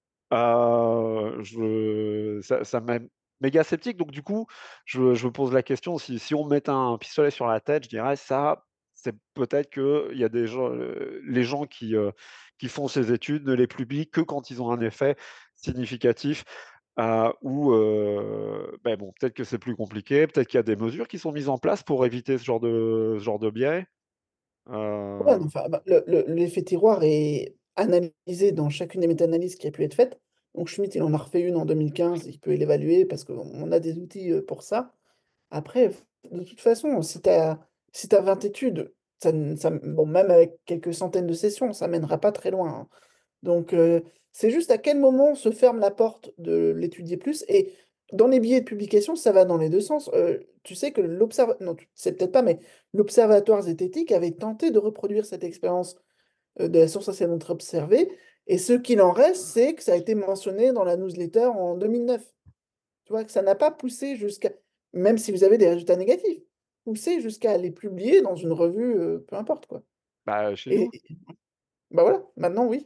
heu, je ça ça m'est méga sceptique donc du coup, je je me pose la question si si on me mettait un pistolet sur la tête, je dirais ça, c'est peut-être qu'il y a des gens, heu, les gens qui, heu, qui font ces études ne les publient que quand ils ont un effet significatif, heu, ou heu, beh, bon, peut-être que c'est plus compliqué, peut-être qu'il y a des mesures qui sont mises en place pour éviter ce genre de ce genre de biais? Ouais, Heu, non, enfin, bah, le le l'effet tiroir est analysé dans chacune des méta-analyses qui a pu être faite. Donc Schmitt, il en a refait une en deux mille quinze, il peut l'évaluer parce qu'on on a des outils, heu, pour ça. Après, f de toute façon, si tu as si tu as vingt études, ça ne ça bon, même avec quelques centaines de sessions, ça mènera pas très loin, hein. Donc, heu, c'est juste à quel moment on se ferme la porte de l'étudier plus et dans les billets de publication, ça va dans les deux sens. Heu, tu sais que l'observa non, tu sais peut-être pas, mais l'Observatoire zététique avait tenté de reproduire cette expérience, heu, de la source ascendante observée et ce qu'il en reste, c'est que ça a été mentionné dans la newsletter en deux mille neuf. Tu vois? Que ça n'a pas poussé jusqu'à même si vous avez des résultats négatifs, poussé jusqu'à les publier dans une revue, heu, peu importe quoi bah, chez et nous. et bah, voilà, maintenant oui.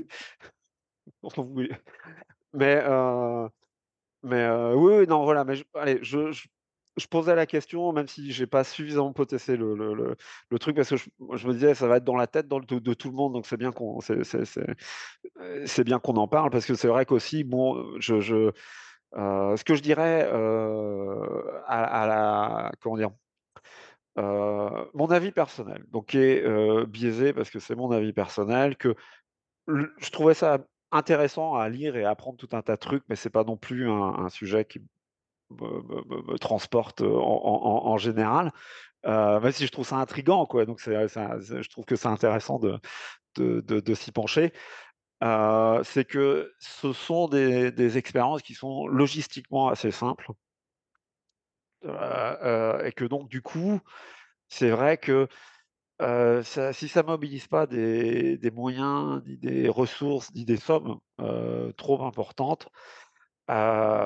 Oui, mais heu mais heu, oui, oui, non, voilà, mais je allez, je je je posais la question, même si j'ai pas suffisamment potassé le le le le truc parce que je je me disais: «Ça va être dans la tête dans le de de tout le monde», donc c'est bien qu'on c'est c'est c'est, heu, c'est bien qu'on en parle parce que c'est vrai qu'aussi, bon, je je, heu, ce que je dirais, heu, à à la comment dire? Heu, mon avis personnel, donc qui est, heu, biaisé parce que c'est mon avis personnel, que le je trouvais ça intéressant à lire et à apprendre tout un tas de trucs, mais c'est pas non plus un un sujet qui me me me me transporte, en en en en général, heu, même si je trouve ça intriguant, quoi, donc c'est c'est un c'est je trouve que c'est intéressant de de de de s'y pencher. Heu, c'est que ce sont des des expériences qui sont logistiquement assez simples, heu heu et que donc du coup, c'est vrai que, heu, ça si ça mobilise pas des des moyens, ni des ressources, ni des sommes, heu, trop importantes, heu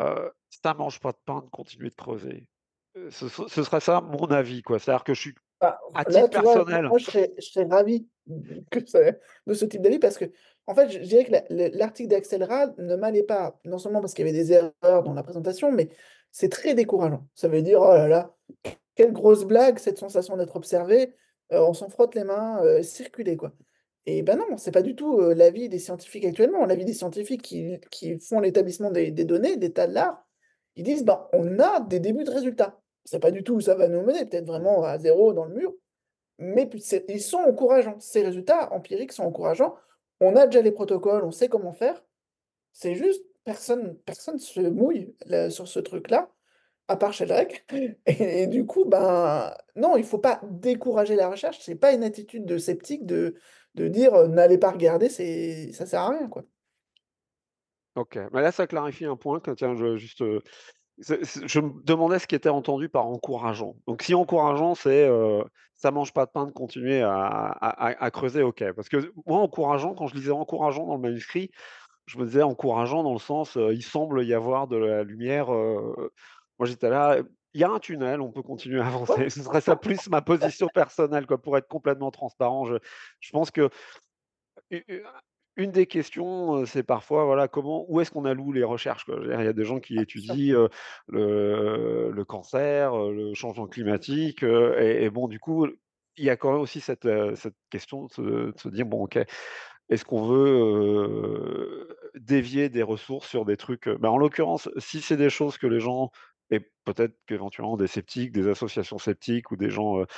ça mange pas de pain de continuer de creuser. Heu, ce ce ce serait ça mon avis, quoi. C'est-à-dire que je suis Bah, à là, titre tu vois, moi personnel moi, je serais je serais ravi d que ça de ce type d'avis parce que en fait, je je dirais que la le l'article d'Axel Red ne m'allait pas. Non seulement parce qu'il y avait des erreurs dans la présentation, mais c'est très décourageant. Ça veut dire: «Oh là là, quelle grosse blague, cette sensation d'être observé, heu, on s'en frotte les mains, heu, circulez, quoi». Et ben non, c'est pas du tout, heu, l'avis des scientifiques actuellement. L'avis des scientifiques qui qui font l'établissement des des données, d'état de l'art, ils disent: «Ben, on a des débuts de résultats». C'est pas du tout où ça va nous mener, peut-être vraiment à zéro dans le mur, mais puis c'est ils sont encourageants. Ces résultats empiriques sont encourageants. On a déjà les protocoles, on sait comment faire. C'est juste personne personne se mouille là sur ce truc-là, à part Sheldrak et et du coup, ben, non, il faut pas décourager la recherche. C'est pas une attitude de sceptique de de dire, heu: «N'allez pas regarder, c'est ça sert à rien, quoi». OK, bah, là, ça clarifie un point que tiens, je juste, heu, c'est c'est je me demandais ce qui était entendu par encourageant. Donc si encourageant, c'est, heu, ça mange pas de pain de continuer à à à à creuser, OK. Parce que moi, encourageant, quand je lisais encourageant dans le manuscrit, je me disais encourageant dans le sens, heu, il semble y avoir de la lumière, heu, moi j'étais là, il y a un tunnel, on peut continuer à Ouais, avancer. Ce serait ça plus ma position personnelle, quoi, pour être complètement transparent. Je je pense que U u une des questions, heu, c'est parfois, voilà, comment où est-ce qu'on alloue les recherches, quoi? Je veux dire, il y a des gens qui bien sûr. étudient, heu, le le cancer, heu, le changement climatique, heu et et bon, du coup, il y a quand même aussi cette, heu, cette question de se de se dire: «Bon, OK, est-ce qu'on veut, heu, dévier des ressources sur des trucs?» heu, bah, en l'occurrence, si c'est des choses que les gens et peut-être qu'éventuellement des sceptiques, des associations sceptiques ou des gens, heu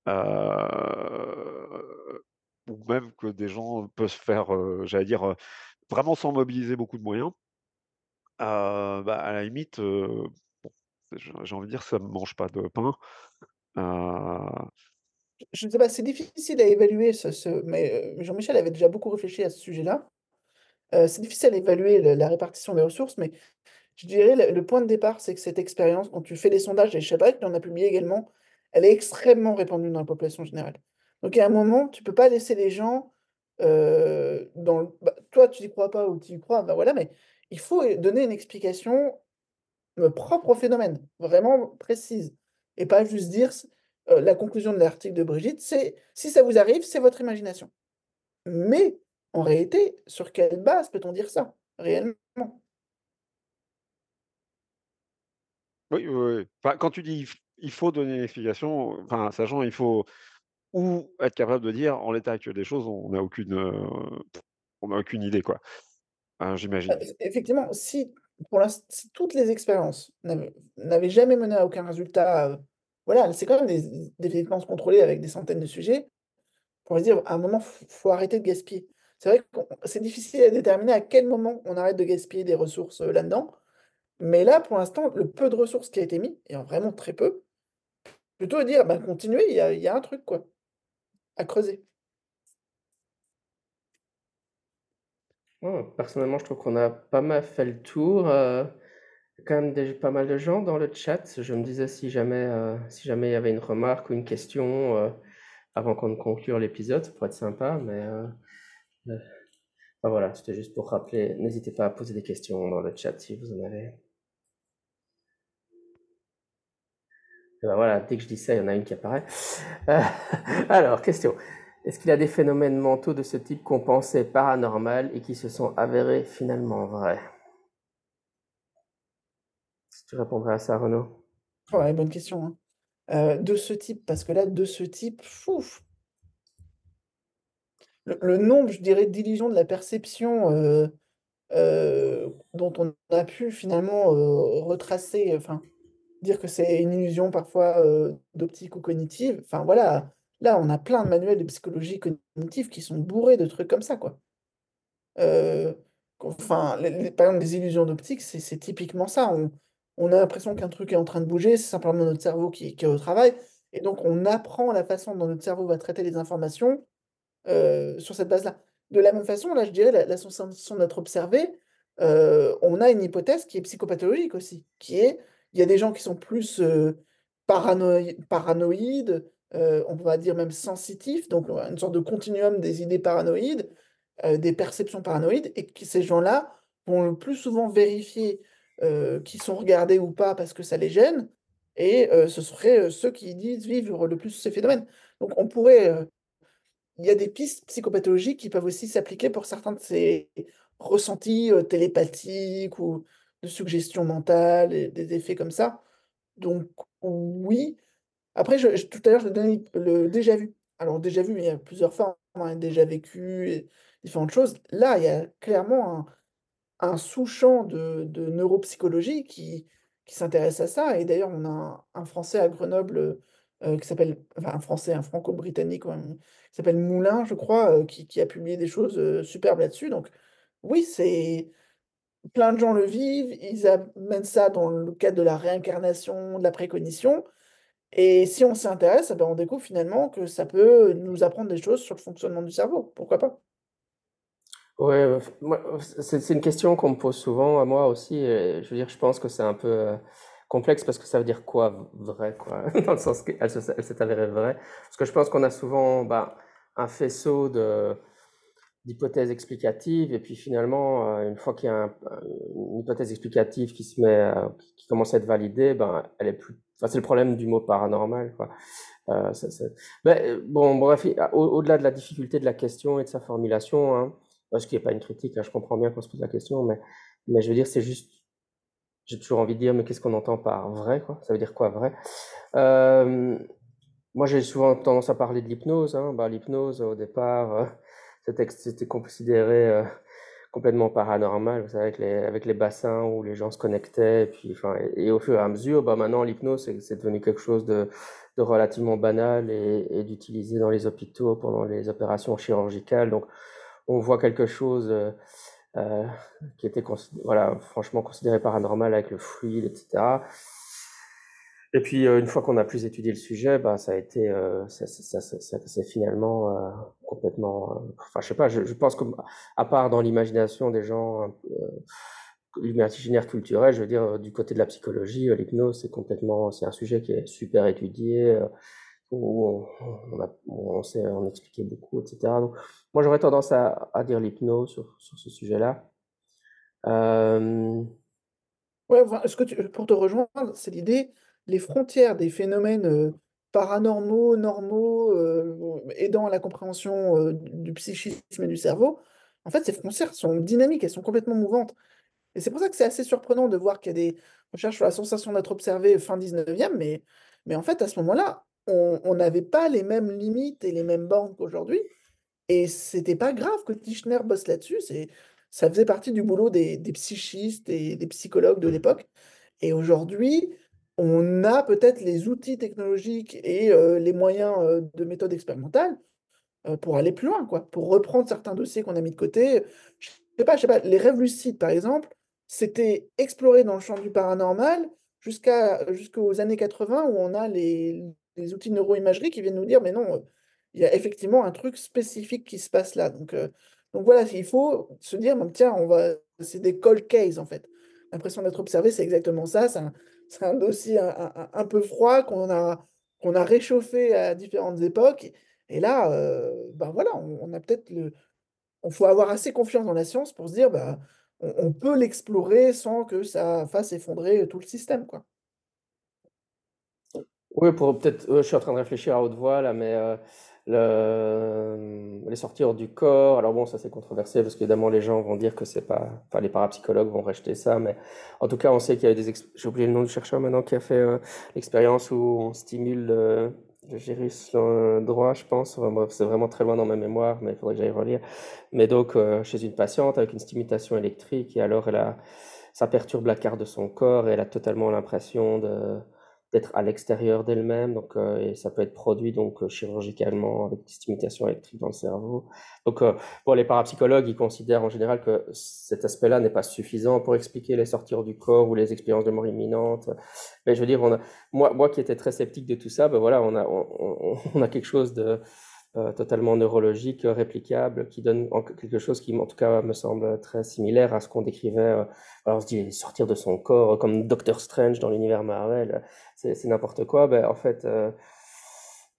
Heu, ou même que des gens peuvent faire, heu, j'allais dire, heu, vraiment sans mobiliser beaucoup de moyens. Heu, bah, à la limite, heu, bon, j'ai j'ai envie de dire ça ne mange pas de pain. Heu, Je ne sais pas, c'est difficile à évaluer ce ce mais, heu, Jean-Michel avait déjà beaucoup réfléchi à ce sujet-là. Heu, c'est difficile à évaluer le la répartition des ressources, mais je dirais le le point de départ, c'est que cette expérience, quand tu fais des sondages et Shadrach qui en a publié également, elle est extrêmement répandue dans la population générale. Donc il y a un moment, tu peux pas laisser les gens, heu, dans le bah, toi tu y crois pas ou tu y crois, bah, voilà, mais il faut, heu, donner une explication, heu, propre au phénomène, vraiment précise et pas juste dire s heu, la conclusion de l'article de Brigitte, c'est: «Si ça vous arrive, c'est votre imagination». Mais en réalité, sur quelle base peut-on dire ça, réellement? oui, oui, oui. Enfin, quand tu dis: «Il f il faut donner une explication», enfin, sachant il faut ou être capable de dire: «En l'état actuel des choses, on n'a aucune, heu, on n'a aucune idée», quoi. Hein, Heu, j'imagine. eff effectivement, si pour l'inst si toutes les expériences n'avaient n'avaient jamais mené à aucun résultat, heu, voilà, c'est quand même des des séquences contrôlées avec des centaines de sujets. On pourrait se dire, à un moment, f faut arrêter de gaspiller. C'est vrai qu'on c'est difficile à déterminer à quel moment on arrête de gaspiller des ressources, heu, là-dedans. Mais là, pour l'instant, le peu de ressources qui a été mis, et en vraiment très peu, plutôt dire: «Bah, continuez, il y a il y a un truc, quoi, à creuser». Ouais, personnellement, je trouve qu'on a pas mal fait le tour, heu, il y a quand même des pas mal de gens dans le chat. Je me disais si jamais, heu, si jamais il y avait une remarque ou une question, heu, avant qu'on ne conclure l'épisode, ça pourrait être sympa, mais, heu, heu, enfin voilà, c'était juste pour rappeler, n'hésitez pas à poser des questions dans le chat si vous en avez. Et bah, voilà, dès que je dis ça, il y en a une qui apparaît. Heu, alors question: est-ce qu'il y a des phénomènes mentaux de ce type qu'on pensait paranormal et qui se sont avérés finalement vrais? Si tu répondrais à ça, Renaud? Ouais, bonne question, hein. Heu, de ce type, parce que là, de ce type, fouf! Le le nombre, je dirais, d'illusions de la perception, heu heu, dont on a pu finalement, heu, retracer, enfin, dire que c'est une illusion parfois, heu, d'optique ou cognitive, enfin voilà. Là, on a plein de manuels de psychologie cognitive qui sont bourrés de trucs comme ça, quoi. Heu, enfin, les les par exemple, les illusions d'optique, c'est c'est typiquement ça. On on a l'impression qu'un truc est en train de bouger, c'est simplement notre cerveau qui qui est au travail et donc on apprend la façon dont notre cerveau va traiter les informations, heu, sur cette base-là. De la même façon, là, je dirais la la sensation d'être observé, heu, on a une hypothèse qui est psychopathologique aussi, qui est, il y a des gens qui sont plus, heu, paranoi paranoïdes, heu, on va dire même sensitifs, donc heu, une sorte de continuum des idées paranoïdes, heu, des perceptions paranoïdes et que ces gens-là vont le plus souvent vérifier, euh, qui sont regardés ou pas parce que ça les gêne, et euh, ce seraient euh, ceux qui disent vivre le plus ces phénomènes. Donc on pourrait, euh, il y a des pistes psychopathologiques qui peuvent aussi s'appliquer pour certains de ces ressentis euh, télépathiques ou de suggestion mentale, et des effets comme ça. Donc oui. Après, je, je- tout à l'heure, je donnais le déjà vu. Alors, déjà vu, il y a plusieurs formes, hein, déjà vécu, et différentes choses. Là, il y a clairement un, un sous-champ de, de neuropsychologie qui, qui s'intéresse à ça. Et d'ailleurs, on a un, un Français à Grenoble euh, qui s'appelle, enfin un Français, un Franco-Britannique, ouais, qui s'appelle Moulin, je crois, euh, qui, qui a publié des choses euh, superbes là-dessus. Donc, oui, c'est plein de gens le vivent, ils amènent ça dans le cadre de la réincarnation, de la précognition. Et si on s'y intéresse, eh ben, on découvre finalement que ça peut nous apprendre des choses sur le fonctionnement du cerveau. Pourquoi pas? Ouais, euh, moi, c'est c'est une question qu'on me pose souvent à moi aussi. Et je veux dire, je pense que c'est un peu euh, complexe parce que ça veut dire quoi vrai, quoi, dans le sens qu'elle se- elle s'est avérée vraie. Parce que je pense qu'on a souvent bah, un faisceau de d'hypothèses explicatives et puis finalement, euh, une fois qu'il y a un- une hypothèse explicative qui se met, euh, qui qui commence à être validée, ben elle est plus. Enfin, c'est le problème du mot paranormal, quoi. Euh, ça- ça- Ben, euh, bon, bref, il- au- au-delà de la difficulté de la question et de sa formulation, hein, ce qui n'est pas une critique, hein, je comprends bien qu'on se pose la question, mais, mais je veux dire, c'est juste, j'ai toujours envie de dire, mais qu'est-ce qu'on entend par vrai, quoi? Ça veut dire quoi, vrai? Euh, Moi, j'ai souvent tendance à parler de l'hypnose, hein. Bah, l'hypnose, au départ, euh, c'était, c'était considéré euh, complètement paranormal, vous savez, avec les, avec les bassins où les gens se connectaient, et puis, enfin, et, et au fur et à mesure, bah, maintenant, l'hypnose, c'est, c'est devenu quelque chose de, de relativement banal et, et d'utiliser dans les hôpitaux pendant les opérations chirurgicales. Donc, on voit quelque chose euh, euh, qui était consid- voilà, franchement considéré paranormal avec le fluide, et cetera. Et puis, euh, une fois qu'on a plus étudié le sujet, bah, ça a été, euh, ça, ça, ça, ça- ça- c'est finalement euh, complètement. euh, enfin, je sais pas. Je, je pense que, à part dans l'imagination des gens, euh, l'imaginaire culturel, je veux dire, euh, du côté de la psychologie, euh, l'hypnose, c'est complètement, c'est un sujet qui est super étudié, euh, où on, on, a, on sait en expliquer beaucoup, et cetera. Donc, moi, j'aurais tendance à, à dire l'hypnose sur, sur ce sujet-là. Euh, Ouais, enfin, ce que tu- pour te rejoindre, c'est l'idée, les frontières des phénomènes euh, paranormaux, normaux, euh, aidant à la compréhension euh, du du psychisme et du cerveau, en fait, ces frontières sont dynamiques, elles sont complètement mouvantes. Et c'est pour ça que c'est assez surprenant de voir qu'il y a des recherches sur la sensation d'être observé fin dix-neuvième, mais, mais en fait, à ce moment-là, on on n'avait pas les mêmes limites et les mêmes bornes qu'aujourd'hui. Et c'était pas grave que Tischner bosse là-dessus, c'est, ça faisait partie du boulot des, des psychistes et des psychologues de l'époque. Et aujourd'hui, on a peut-être les outils technologiques et euh, les moyens euh, de méthode expérimentale euh, pour aller plus loin, quoi, pour reprendre certains dossiers qu'on a mis de côté. Je sais pas, je sais pas, les rêves lucides, par exemple, c'était exploré dans le champ du paranormal jusqu'à jusqu'aux années quatre-vingts où on a les, les outils de neuroimagerie qui viennent nous dire, mais non, euh, il y a effectivement un truc spécifique qui se passe là. Donc, euh, donc voilà, il faut se dire, bon, tiens, on va, c'est des cold cases en fait. L'impression d'être observé, c'est exactement ça. C'est un, c'est un dossier un, un- un peu froid qu'on a, qu'on a réchauffé à différentes époques. Et là, euh, ben voilà, on, on a peut-être le. Il faut avoir assez confiance dans la science pour se dire, bah, on, on peut l'explorer sans que ça fasse effondrer tout le système, quoi. Oui, pour peut-être, euh, je suis en train de réfléchir à haute voix là, mais euh, le, les sortir du corps. Alors bon, ça c'est controversé parce qu'évidemment les gens vont dire que c'est pas, enfin les parapsychologues vont rejeter ça, mais en tout cas on sait qu'il y a eu des, ex- j'ai oublié le nom du chercheur maintenant qui a fait euh, l'expérience où on stimule le, le gyrus euh, droit, je pense. Enfin, bref, c'est vraiment très loin dans ma mémoire, mais il faudrait que j'aille relire. Mais donc euh, chez une patiente avec une stimulation électrique et alors elle a, ça perturbe la carte de son corps et elle a totalement l'impression de d'être à l'extérieur d'elle-même, donc euh, et ça peut être produit donc euh, chirurgicalement avec des stimulations électriques dans le cerveau. Donc euh, bon, les parapsychologues ils considèrent en général que cet aspect-là n'est pas suffisant pour expliquer les sorties du corps ou les expériences de mort imminente. Mais je veux dire, on a, moi, moi qui étais très sceptique de tout ça, ben voilà, on a, on, on, on a quelque chose de euh, totalement neurologique, euh, réplicable, qui donne en- quelque chose qui, en tout cas, me semble très similaire à ce qu'on décrivait. euh, alors, on se dit sortir de son corps, euh, comme Doctor Strange dans l'univers Marvel, euh, c'est c'est n'importe quoi. Ben, en fait, euh,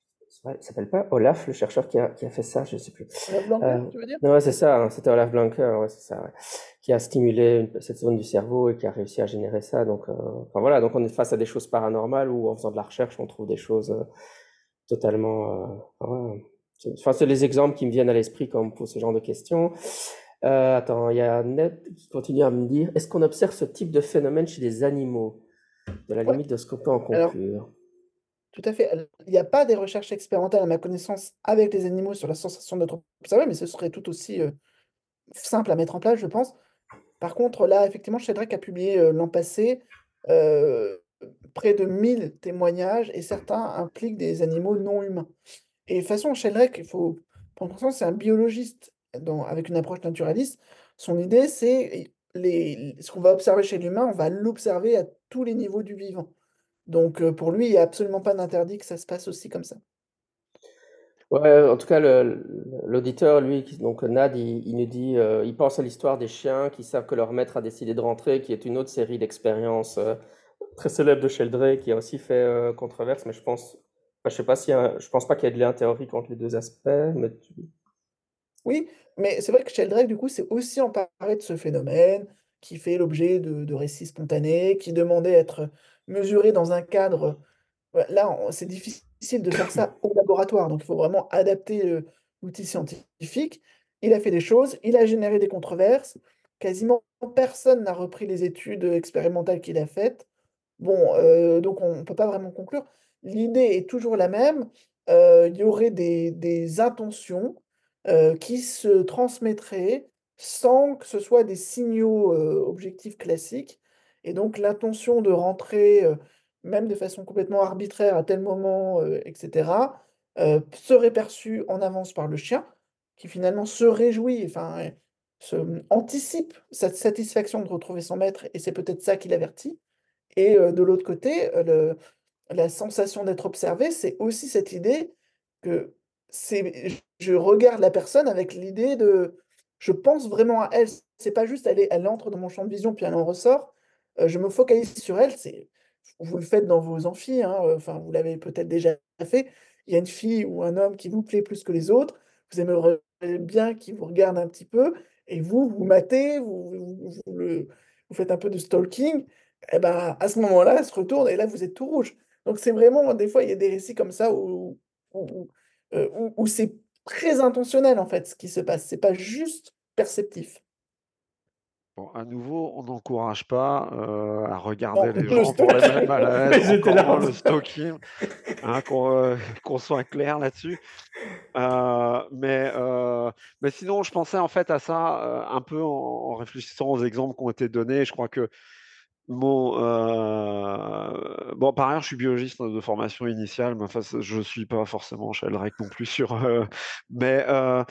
Ouais, il s'appelle pas Olaf, le chercheur qui a, qui a fait ça, je sais plus. Olaf Blanke, Euh, tu veux dire? ouais, c'est ça, hein, c'était Olaf Blanke, ouais, c'est ça, ouais, qui a stimulé une- cette zone du cerveau et qui a réussi à générer ça. Donc, euh, enfin voilà, donc on est face à des choses paranormales où en faisant de la recherche, on trouve des choses euh, totalement. euh, enfin, ouais. C'est- Enfin, c'est les exemples qui me viennent à l'esprit quand on me pose ce genre de questions. Euh, attends, il y a Ned qui continue à me dire, est-ce qu'on observe ce type de phénomène chez les animaux, de la Ouais. limite de ce qu'on peut en Alors, conclure? tout à fait. Alors, il n'y a pas des recherches expérimentales, à ma connaissance, avec les animaux sur la sensation d'être observé, mais ce serait tout aussi euh, simple à mettre en place, je pense. Par contre, là, effectivement, Sheldrak a publié euh, l'an passé euh, près de mille témoignages et certains impliquent des animaux non humains. Et de toute façon, Sheldrake, il faut prendre conscience, c'est un biologiste dans- avec une approche naturaliste. Son idée, c'est les, ce qu'on va observer chez l'humain, on va l'observer à tous les niveaux du vivant. Donc, euh, pour lui, il n'y a absolument pas d'interdit que ça se passe aussi comme ça. Ouais, en tout cas, le- l'auditeur, lui, qui- donc Nad, il, il nous dit, euh, il pense à l'histoire des chiens qui savent que leur maître a décidé de rentrer, qui est une autre série d'expériences euh, très célèbre de Sheldrake, qui a aussi fait euh, controverse, mais je pense, enfin, je sais pas s'il y a, un- je pense pas qu'il y ait de lien théorique entre les deux aspects, mais tu- Oui, mais c'est vrai que Sheldrake, du coup, s'est aussi emparé de ce phénomène qui fait l'objet de, de récits spontanés, qui demandait à être mesuré dans un cadre. Ouais, là, on- c'est difficile de faire ça au laboratoire, donc il faut vraiment adapter euh, l'outil scientifique. Il a fait des choses, il a généré des controverses. Quasiment personne n'a repris les études expérimentales qu'il a faites. Bon, euh, donc on ne peut pas vraiment conclure. L'idée est toujours la même. Euh, il y aurait des, des intentions euh, qui se transmettraient sans que ce soit des signaux euh, objectifs classiques. Et donc l'intention de rentrer, euh, même de façon complètement arbitraire à tel moment, euh, et cetera, euh, serait perçue en avance par le chien, qui finalement se réjouit, enfin, se, anticipe cette satisfaction de retrouver son maître, et c'est peut-être ça qui l'avertit. Et euh, de l'autre côté, euh, le- la sensation d'être observé, c'est aussi cette idée que c'est, je regarde la personne avec l'idée de, je pense vraiment à elle. C'est pas juste elle, est- elle entre dans mon champ de vision puis elle en ressort. Euh, je me focalise sur elle. C'est, vous le faites dans vos amphis, hein, euh, enfin vous l'avez peut-être déjà fait. Il y a une fille ou un homme qui vous plaît plus que les autres. Vous aimeriez bien qu'il vous regarde un petit peu et vous vous matez, vous, vous, vous le- vous faites un peu de stalking. Eh ben, à ce moment-là, elle se retourne et là, vous êtes tout rouge. Donc, c'est vraiment, des fois, il y a des récits comme ça où, où, où, euh, où- où c'est très intentionnel, en fait, ce qui se passe. C'est pas juste perceptif. Bon, à nouveau, on n'encourage pas euh, à regarder Non, les le gens pour les mettre stalking. mal à l'aise, Mais j'étais encore là en moins le train- stalking, hein, qu'on euh, qu'on soit clair là-dessus. Euh, mais, euh, mais sinon, je pensais en fait à ça euh, un peu en, en réfléchissant aux exemples qui ont été donnés. Je crois que mon euh, bon, par ailleurs, je suis biologiste de formation initiale, mais enfin, c'est- je suis pas forcément Sheldrake non plus sur. euh, mais euh,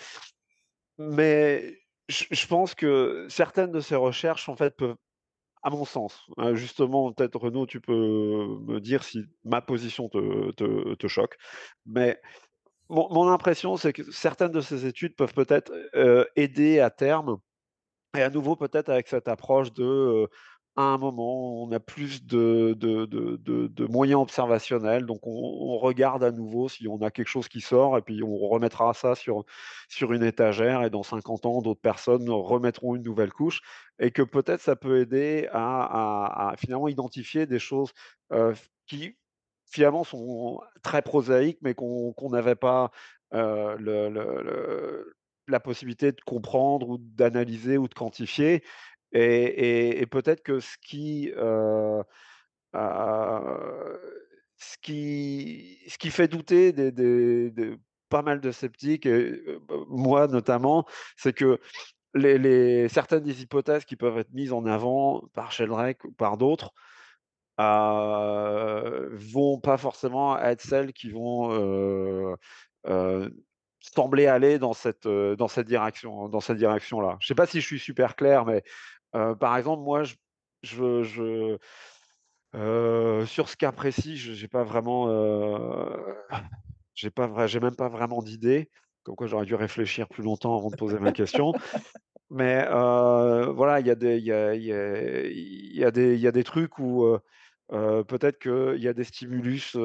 mais je, je pense que certaines de ces recherches en fait peuvent, à mon sens, hein, justement, peut-être Renaud, tu peux me dire si ma position te, te, te choque, mais mon, mon impression, c'est que certaines de ces études peuvent peut-être euh, aider à terme, et à nouveau peut-être avec cette approche de, euh, à un moment, on a plus de, de, de, de- de moyens observationnels, donc on, on regarde à nouveau si on a quelque chose qui sort, et puis on remettra ça sur, sur une étagère, et dans cinquante ans, d'autres personnes remettront une nouvelle couche, et que peut-être ça peut aider à, à- à finalement identifier des choses euh, qui finalement sont très prosaïques, mais qu'on qu'on n'avait pas euh, le, le- le- la possibilité de comprendre ou d'analyser ou de quantifier. Et, et- et peut-être que ce qui, euh, euh, ce qui, ce qui fait douter des, des- des- pas mal de sceptiques, et, euh, moi notamment, c'est que les, les- certaines des hypothèses qui peuvent être mises en avant par Sheldrake ou par d'autres euh, vont pas forcément être celles qui vont euh, euh, sembler aller dans cette, euh, dans cette direction, dans cette direction-là. Je sais pas si je suis super clair, mais euh, par exemple, moi, je, je, je- euh, sur ce cas précis, je j'ai pas vraiment, euh, j'ai pas vrai, j'ai même pas vraiment d'idée. Comme quoi, j'aurais dû réfléchir plus longtemps avant de poser ma question. Mais euh, voilà, il y a des, il y a, il y a- il y a des, il y a des trucs où euh, Heu, peut-être qu'il y a des stimulus, heu,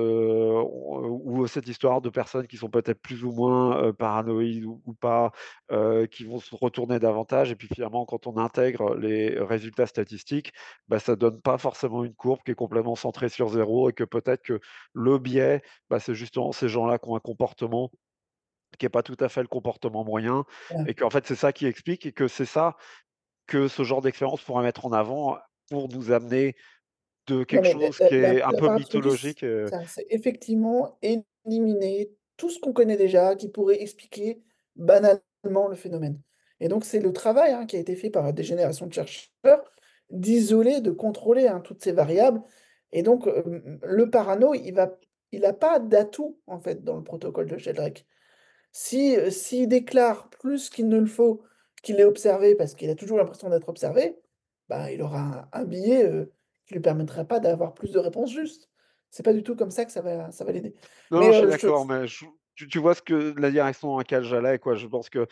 ou ou cette histoire de personnes qui sont peut-être plus ou moins, heu, paranoïdes ou ou pas, heu, qui vont se retourner davantage et puis finalement quand on intègre les résultats statistiques, bah, ça donne pas forcément une courbe qui est complètement centrée sur zéro et que peut-être que le biais, bah, c'est justement ces gens-là qui ont un comportement qui est pas tout à fait le comportement moyen Voilà. et qu'en fait c'est ça qui explique et que c'est ça que ce genre d'expérience pourrait mettre en avant pour nous amener de Non, quelque mais la chose la qui la est un la peu parapsychologie, c mythologique, heu ça c'est effectivement éliminer tout ce qu'on connaît déjà, qui pourrait expliquer banalement le phénomène. Et donc c'est le travail, hein, qui a été fait par des générations de chercheurs, d'isoler, de contrôler, hein, toutes ces variables. Et donc, hem, le parano, il va il a pas d'atout, en fait, dans le protocole de Sheldrake. Si, heu, s'il déclare plus qu'il ne le faut, qu'il est observé parce qu'il a toujours l'impression d'être observé, bah, il aura un un biais, heu, qui lui permettra pas d'avoir plus de réponses justes. C'est pas du tout comme ça que ça va ça va l'aider. non, Mais, non, je suis heu, je d'accord, mais je tu tu vois ce que la direction dans laquelle j'allais, quoi. Je pense que,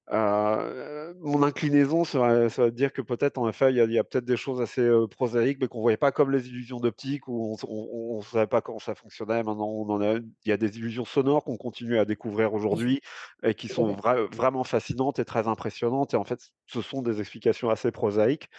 heu, mon inclinaison serait serait de dire que peut-être, en effet, il y a il y a peut-être des choses assez, heu, prosaïques, mais qu'on voyait pas comme les illusions d'optique où on s on on savait pas comment ça fonctionnait. Maintenant, on en a il y a des illusions sonores qu'on continue à découvrir bien sûr, aujourd'hui et qui tout à sont fait. vra vraiment fascinantes et très impressionnantes et en fait, ce sont des explications assez prosaïques.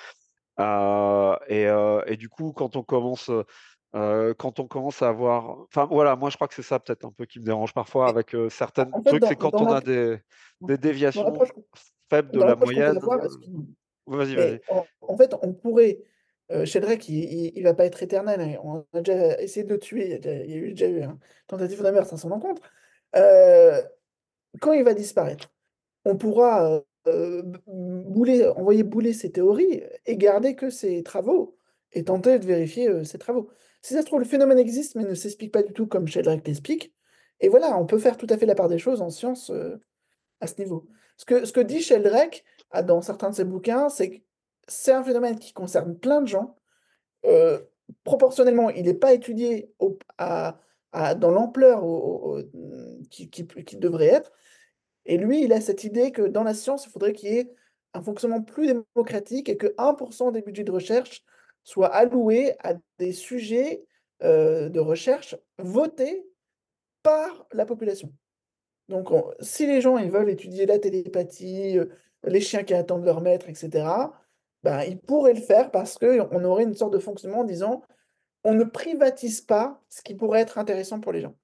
Heu et heu et du coup, quand on commence, heu heu, quand on commence à avoir enfin, voilà, moi, je crois que c'est ça peut-être un peu qui me dérange parfois Et avec, heu, en certaines en fait, trucs, c'est dans quand dans on l'app a des mmh, des dans déviations l'approche faibles de dans la l'approche qu'on peut moyenne. avoir, excuse-moi. Vas-y, vas-y. Mais en en fait, on pourrait, heu, Sheldrak, il il il va pas être éternel, hein. On a déjà essayé de le tuer, il y a déjà il y a eu déjà eu, hein, tentative de meurtre à son encontre. Heu, quand il va disparaître, on pourra, heu heu, b bouler envoyer bouler ses théories et garder que ses travaux et tenter de vérifier, heu, ses travaux. Si ça se trouve, le phénomène existe, mais ne s'explique pas du tout comme Sheldrak l'explique et voilà, on peut faire tout à fait la part des choses en science, heu, à ce niveau. Ce que ce que dit Sheldrak, ah, dans certains de ses bouquins, c'est que c'est un phénomène qui concerne plein de gens. Heu, proportionnellement, il n'est pas étudié au à à dans l'ampleur au au au mmh, qui qui p qu'il devrait être et lui, il a cette idée que dans la science, il faudrait qu'il y ait un fonctionnement plus démocratique et que un pour cent des budgets de recherche soient alloués à des sujets, heu, de recherche votés par la population. Donc on si les gens, ils veulent étudier la télépathie, heu, les chiens qui attendent leur maître et cetera, ben, ils pourraient le faire parce qu'on aurait une sorte de fonctionnement en disant: «On ne privatise pas ce qui pourrait être intéressant pour les gens».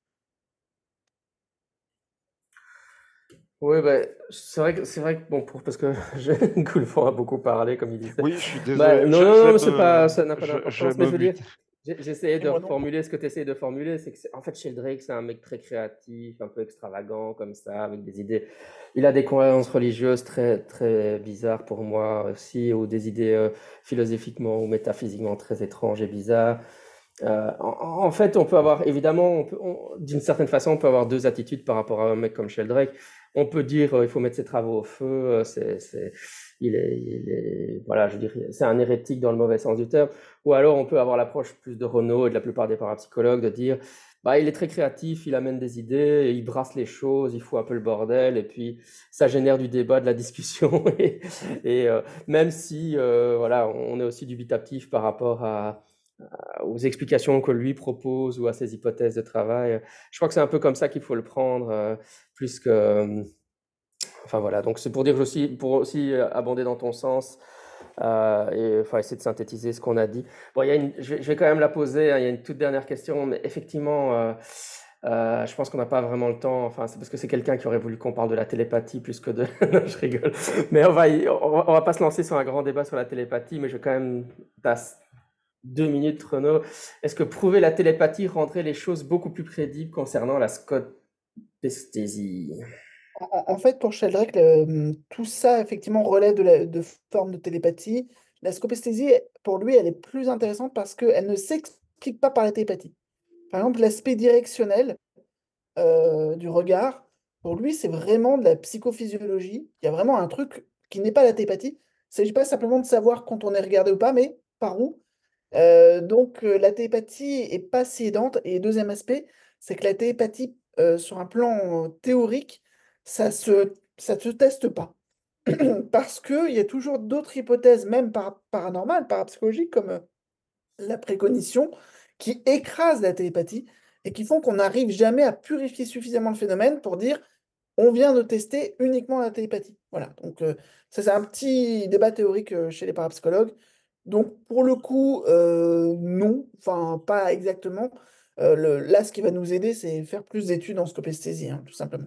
Oui, bah, c'est vrai que c'est vrai que bon, pour parce que je Goulford a beaucoup parlé, comme il disait. Oui, je suis Bah, désolé, non, je non, je vais non, mais c'est me pas ça n'a pas je je vais d'importance, mais me je veux dire, muter. j'ai j'essayais Et de moi non plus. reformuler ce que tu essayes de formuler, c'est que c'est en fait, Sheldrake, c'est un mec très créatif, un peu extravagant comme ça, avec des idées il a des croyances religieuses très, très bizarres pour moi aussi, ou des idées, heu, philosophiquement ou métaphysiquement très étranges et bizarres. Heu, en en fait, on peut avoir évidemment, on peut on d'une certaine façon, on peut avoir deux attitudes par rapport à un mec comme Sheldrake. On peut dire, heu, il faut mettre ses travaux au feu, heu, c'est c'est il est il est voilà, je veux dire, c'est un hérétique dans le mauvais sens du terme. Ou alors on peut avoir l'approche plus de Renaud et de la plupart des parapsychologues de dire: «Bah, il est très créatif, il amène des idées, il brasse les choses, il fout un peu le bordel et puis ça génère du débat, de la discussion» et et heu, même si, heu, voilà, on est aussi dubitatif par rapport à aux explications que lui propose ou à ses hypothèses de travail. Je crois que c'est un peu comme ça qu'il faut le prendre, euh, plus que... euh, Enfin voilà, donc c'est pour dire que aussi, pour aussi euh, abonder dans ton sens euh, et enfin essayer de synthétiser ce qu'on a dit. Bon, il y a une, je, vais, je vais quand même la poser, hein, il y a une toute dernière question, mais effectivement, euh, euh, je pense qu'on n'a pas vraiment le temps, enfin c'est parce que c'est quelqu'un qui aurait voulu qu'on parle de la télépathie plus que de... Non, je rigole. Mais on va, y- on, va, on va pas se lancer sur un grand débat sur la télépathie, mais je vais quand même... t'as Deux minutes, Renaud. Est-ce que prouver la télépathie rendrait les choses beaucoup plus crédibles concernant la scotesthésie? En en en fait, pour Sheldrake, le, mmh, tout ça effectivement relève de la de formes de télépathie. La scopesthésie, pour lui, elle est plus intéressante parce qu'elle ne s'explique pas par la télépathie. Par exemple, l'aspect directionnel, heu, du regard, pour lui, c'est vraiment de la psychophysiologie. Il y a vraiment un truc qui n'est pas la télépathie. Il s'agit pas simplement de savoir quand on est regardé ou pas, mais par où. Heu, donc heu, la télépathie est pas si aidante et deuxième aspect, c'est que la télépathie, heu, sur un plan, heu, théorique, ça se ça se teste pas. Parce qu'il y a toujours d'autres hypothèses, même para paranormales, parapsychologiques, comme, heu, la précognition qui écrasent la télépathie et qui font qu'on n'arrive jamais à purifier suffisamment le phénomène pour dire on vient de tester uniquement la télépathie. Voilà, donc euh, ça c'est un petit débat théorique euh, chez les parapsychologues. Donc pour le coup, euh, non, enfin pas exactement. Euh, le- là, ce qui va nous aider, c'est faire plus d'études en scopesthésie, hein, tout simplement.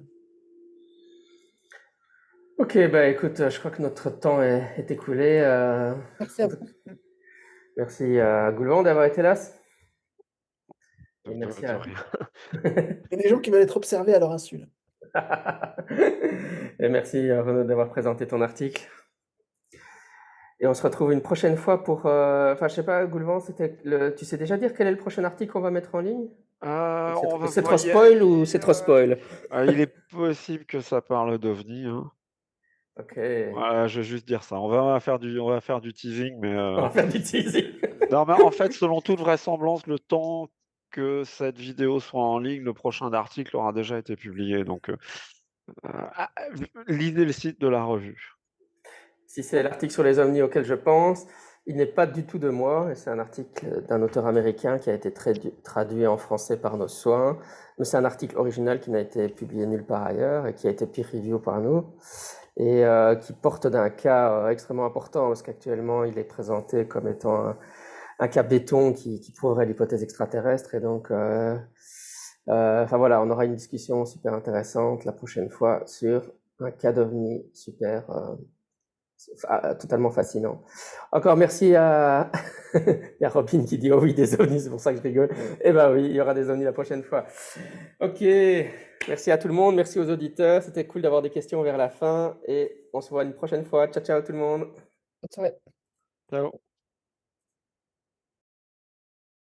Ok, bah écoute, euh, je crois que notre temps est, est écoulé. euh, Merci à en tout- vous. Merci à Goulvan d'avoir été là. De, Et de- merci de à... rien. Il y a des gens qui veulent être observés à leur insu. là. Et merci euh, Renaud d'avoir présenté ton article. Et on se retrouve une prochaine fois pour... euh, Enfin, je sais pas, Goulvan, c'était le... tu sais déjà dire quel est le prochain article qu'on va mettre en ligne? Euh, C'est on trop, va c'est trop voir. il y a- spoil ou c'est trop euh, spoil? ah, il est possible que ça parle d'OVNI. Hein. Ok. Voilà, je vais juste dire ça. On va faire du, on va faire du teasing, mais euh, On va faire du teasing. non, mais en fait, selon toute vraisemblance, le temps que cette vidéo soit en ligne, le prochain article aura déjà été publié. Donc, euh, euh, ah, lisez le site de la revue. Si c'est l'article sur les ovnis auquel je pense, il n'est pas du tout de moi, et c'est un article d'un auteur américain qui a été tradu- traduit en français par nos soins, mais c'est un article original qui n'a été publié nulle part ailleurs et qui a été peer review par nous, et euh, qui porte d'un cas euh, extrêmement important, parce qu'actuellement il est présenté comme étant un, un cas béton qui, qui prouverait l'hypothèse extraterrestre, et donc, euh, euh, enfin voilà, on aura une discussion super intéressante la prochaine fois sur un cas d'ovni super... euh, Ah, totalement fascinant. Encore merci à... Il y a Robin qui dit oh oui, des ovnis, c'est pour ça que je rigole. Eh ben oui, il y aura des ovnis la prochaine fois. Ok, merci à tout le monde, merci aux auditeurs. C'était cool d'avoir des questions vers la fin et on se voit une prochaine fois. Ciao, ciao tout le monde. Bonne soirée. Ciao.